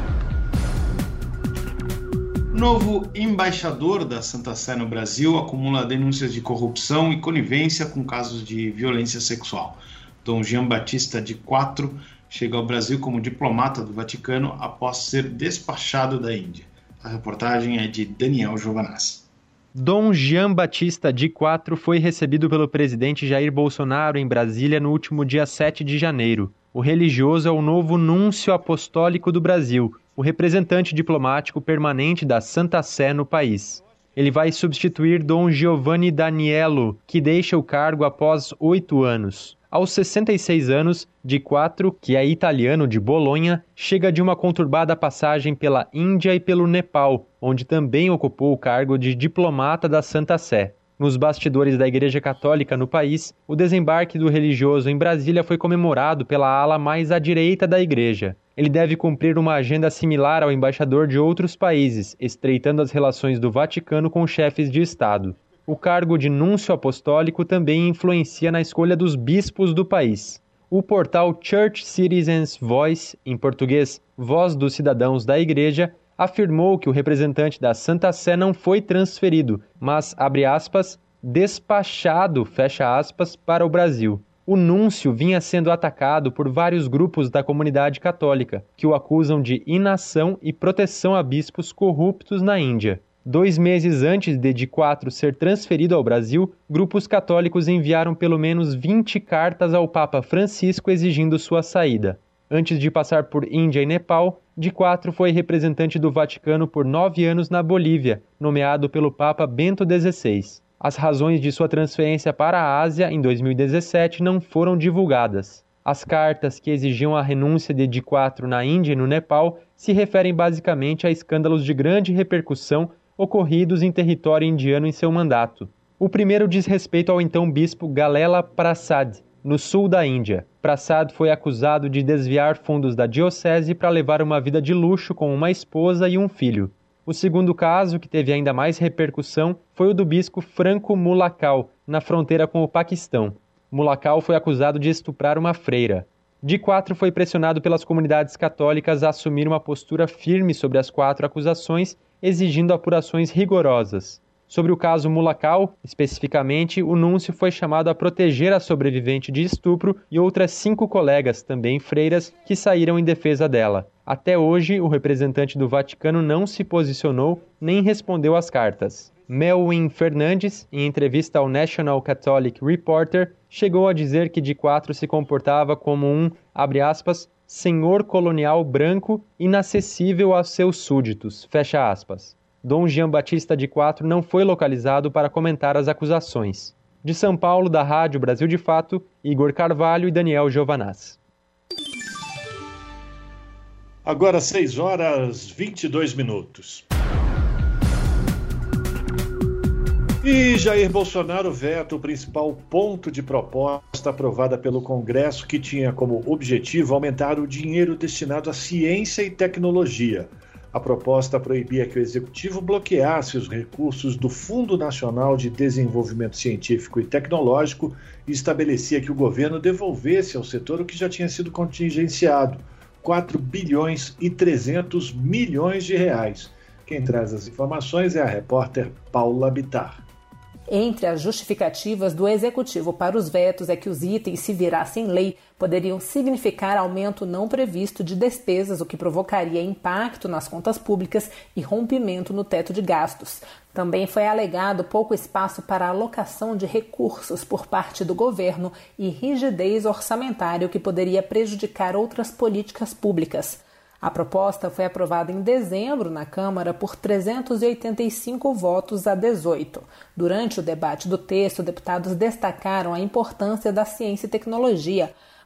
O novo embaixador da Santa Sé no Brasil acumula denúncias de corrupção e conivência com casos de violência sexual. Dom Jean Batista de Quatro chega ao Brasil como diplomata do Vaticano após ser despachado da Índia. A reportagem é de Daniel Giovanazzi. Dom Jean Batista de Quatro foi recebido pelo presidente Jair Bolsonaro em Brasília no último dia 7 de janeiro. O religioso é o novo núncio apostólico do Brasil, o representante diplomático permanente da Santa Sé no país. Ele vai substituir Dom Giovanni Daniello, que deixa o cargo após 8 anos. Aos 66 anos, de Quatro, que é italiano de Bolonha, chega de uma conturbada passagem pela Índia e pelo Nepal, onde também ocupou o cargo de diplomata da Santa Sé. Nos bastidores da Igreja Católica no país, o desembarque do religioso em Brasília foi comemorado pela ala mais à direita da Igreja. Ele deve cumprir uma agenda similar ao embaixador de outros países, estreitando as relações do Vaticano com chefes de Estado. O cargo de núncio apostólico também influencia na escolha dos bispos do país. O portal Church Citizens Voice, em português, Voz dos Cidadãos da Igreja, afirmou que o representante da Santa Sé não foi transferido, mas, abre aspas, despachado, fecha aspas, para o Brasil. O núncio vinha sendo atacado por vários grupos da comunidade católica, que o acusam de inação e proteção a bispos corruptos na Índia. 2 meses antes de Quatro ser transferido ao Brasil, grupos católicos enviaram pelo menos 20 cartas ao Papa Francisco exigindo sua saída. Antes de passar por Índia e Nepal, de Quatro foi representante do Vaticano por 9 anos na Bolívia, nomeado pelo Papa Bento XVI. As razões de sua transferência para a Ásia em 2017 não foram divulgadas. As cartas que exigiam a renúncia de Quatro na Índia e no Nepal se referem basicamente a escândalos de grande repercussão ocorridos em território indiano em seu mandato. O primeiro diz respeito ao então bispo Galela Prasad, no sul da Índia. Prasad foi acusado de desviar fundos da diocese para levar uma vida de luxo com uma esposa e um filho. O segundo caso, que teve ainda mais repercussão, foi o do bispo Franco Mulakal, na fronteira com o Paquistão. Mulakal foi acusado de estuprar uma freira. De Quatro foi pressionado pelas comunidades católicas a assumir uma postura firme sobre as 4 acusações, exigindo apurações rigorosas. Sobre o caso Mulakal, especificamente, o núncio foi chamado a proteger a sobrevivente de estupro e outras 5 colegas, também freiras, que saíram em defesa dela. Até hoje, o representante do Vaticano não se posicionou nem respondeu às cartas. Melwin Fernandes, em entrevista ao National Catholic Reporter, chegou a dizer que de Quatro se comportava como um, abre aspas, senhor colonial branco inacessível aos seus súditos, fecha aspas. Dom Jean Batista de Quatro não foi localizado para comentar as acusações. De São Paulo, da Rádio Brasil de Fato, Igor Carvalho e Daniel Giovanazzi. Agora 6h22. E Jair Bolsonaro veta o principal ponto de proposta aprovada pelo Congresso, que tinha como objetivo aumentar o dinheiro destinado à ciência e tecnologia. A proposta proibia que o Executivo bloqueasse os recursos do Fundo Nacional de Desenvolvimento Científico e Tecnológico e estabelecia que o governo devolvesse ao setor o que já tinha sido contingenciado, 4 bilhões e 300 milhões de reais. Quem traz as informações é a repórter Paula Bittar. Entre as justificativas do Executivo para os vetos é que os itens, se virassem lei, poderiam significar aumento não previsto de despesas, o que provocaria impacto nas contas públicas e rompimento no teto de gastos. Também foi alegado pouco espaço para a alocação de recursos por parte do governo e rigidez orçamentária, o que poderia prejudicar outras políticas públicas. A proposta foi aprovada em dezembro na Câmara por 385 votos a 18. Durante o debate do texto, deputados destacaram a importância da ciência e tecnologia,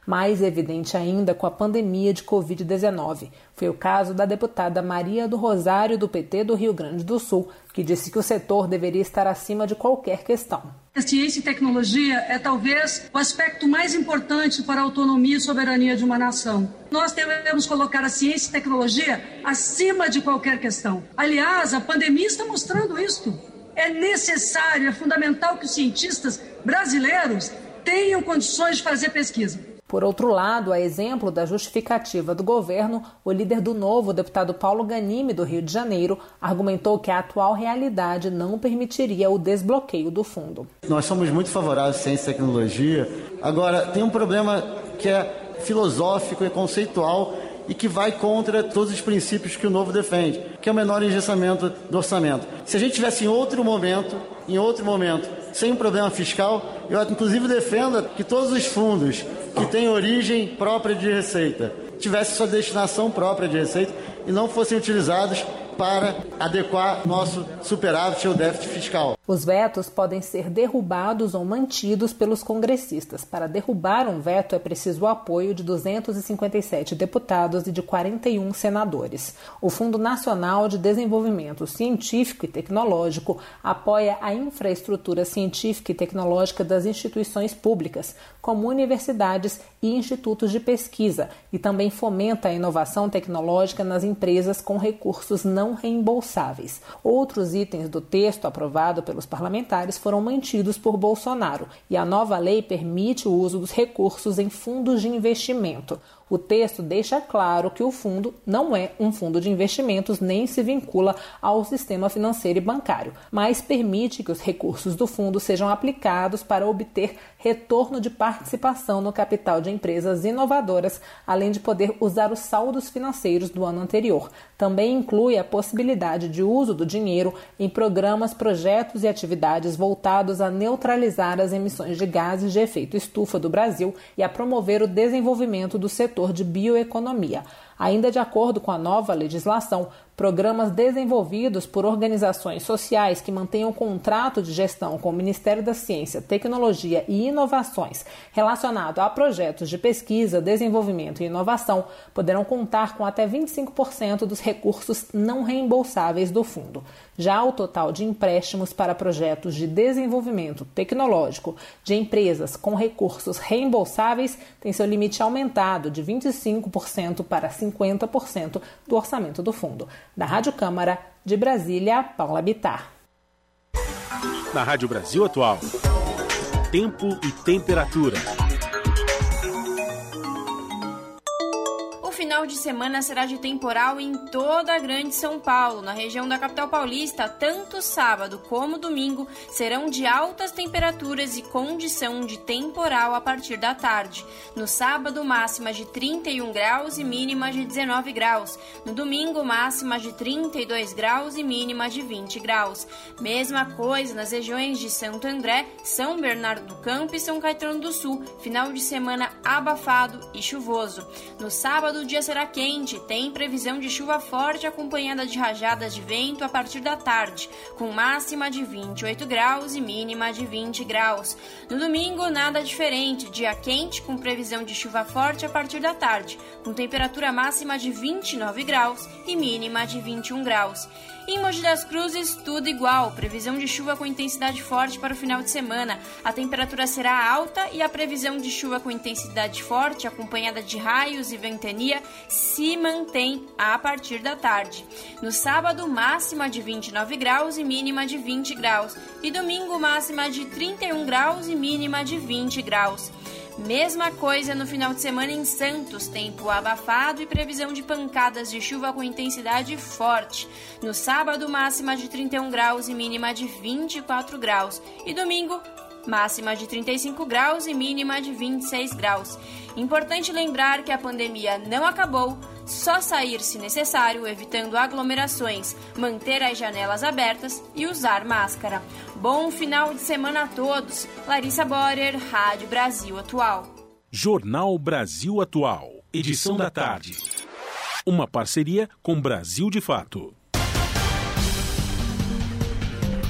mais evidente ainda com a pandemia de Covid-19. Foi o caso da deputada Maria do Rosário, do PT do Rio Grande do Sul, que disse que o setor deveria estar acima de qualquer questão. A ciência e tecnologia é talvez o aspecto mais importante para a autonomia e soberania de uma nação. Nós devemos colocar a ciência e tecnologia acima de qualquer questão. Aliás, a pandemia está mostrando isso. É necessário, é fundamental que os cientistas brasileiros tenham condições de fazer pesquisa. Por outro lado, a exemplo da justificativa do governo, o líder do Novo, o deputado Paulo Ganimi, do Rio de Janeiro, argumentou que a atual realidade não permitiria o desbloqueio do fundo. Nós somos muito favoráveis à ciência e tecnologia. Agora, tem um problema que é filosófico e conceitual e que vai contra todos os princípios que o Novo defende, que é o menor engessamento do orçamento. Se a gente tivesse em outro momento, sem um problema fiscal, eu inclusive defendo que todos os fundos que têm origem própria de receita tivessem sua destinação própria de receita e não fossem utilizados para adequar nosso superávit ou déficit fiscal. Os vetos podem ser derrubados ou mantidos pelos congressistas. Para derrubar um veto é preciso o apoio de 257 deputados e de 41 senadores. O Fundo Nacional de Desenvolvimento Científico e Tecnológico apoia a infraestrutura científica e tecnológica das instituições públicas, como universidades e institutos de pesquisa, e também fomenta a inovação tecnológica nas empresas com recursos não reembolsáveis. Outros itens do texto aprovado pelos parlamentares foram mantidos por Bolsonaro, e a nova lei permite o uso dos recursos em fundos de investimento. O texto deixa claro que o fundo não é um fundo de investimentos nem se vincula ao sistema financeiro e bancário, mas permite que os recursos do fundo sejam aplicados para obter retorno de participação no capital de empresas inovadoras, além de poder usar os saldos financeiros do ano anterior. Também inclui a possibilidade de uso do dinheiro em programas, projetos e atividades voltados a neutralizar as emissões de gases de efeito estufa do Brasil e a promover o desenvolvimento do setor de bioeconomia. Ainda de acordo com a nova legislação, programas desenvolvidos por organizações sociais que mantenham contrato de gestão com o Ministério da Ciência, Tecnologia e Inovações relacionado a projetos de pesquisa, desenvolvimento e inovação poderão contar com até 25% dos recursos não reembolsáveis do fundo. Já o total de empréstimos para projetos de desenvolvimento tecnológico de empresas com recursos reembolsáveis tem seu limite aumentado de 25% para 50% do orçamento do fundo. Da Rádio Câmara, de Brasília, Paula Bittar. Na Rádio Brasil Atual, tempo e temperatura. O final de semana será de temporal em toda a Grande São Paulo. Na região da capital paulista, tanto sábado como domingo serão de altas temperaturas e condição de temporal a partir da tarde. No sábado, máxima de 31 graus e mínima de 19 graus. No domingo, máxima de 32 graus e mínima de 20 graus. Mesma coisa nas regiões de Santo André, São Bernardo do Campo e São Caetano do Sul. Final de semana abafado e chuvoso. No sábado, o dia será quente, tem previsão de chuva forte acompanhada de rajadas de vento a partir da tarde, com máxima de 28 graus e mínima de 20 graus. No domingo, nada diferente, dia quente com previsão de chuva forte a partir da tarde, com temperatura máxima de 29 graus e mínima de 21 graus. Em Mogi das Cruzes, tudo igual, previsão de chuva com intensidade forte para o final de semana. A temperatura será alta e a previsão de chuva com intensidade forte, acompanhada de raios e ventania, se mantém a partir da tarde. No sábado, máxima de 29 graus e mínima de 20 graus. E domingo, máxima de 31 graus e mínima de 20 graus. Mesma coisa no final de semana em Santos, tempo abafado e previsão de pancadas de chuva com intensidade forte. No sábado, máxima de 31 graus e mínima de 24 graus. E domingo, máxima de 35 graus e mínima de 26 graus. Importante lembrar que a pandemia não acabou, só sair se necessário, evitando aglomerações, manter as janelas abertas e usar máscara. Bom final de semana a todos. Larissa Borer, Rádio Brasil Atual. Jornal Brasil Atual, edição da tarde. Uma parceria com Brasil de Fato.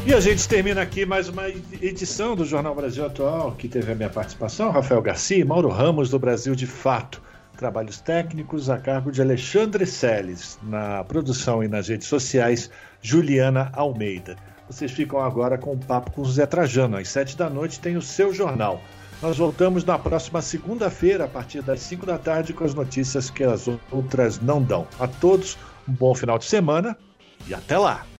E a gente termina aqui mais uma edição do Jornal Brasil Atual, que teve a minha participação, Rafael Garcia e Mauro Ramos, do Brasil de Fato. Trabalhos técnicos a cargo de Alexandre Seles. Na produção e nas redes sociais, Juliana Almeida. Vocês ficam agora com o Papo com o Zé Trajano. Às 7h tem o seu jornal. Nós voltamos na próxima segunda-feira, a partir das 5h, com as notícias que as outras não dão. A todos, um bom final de semana e até lá!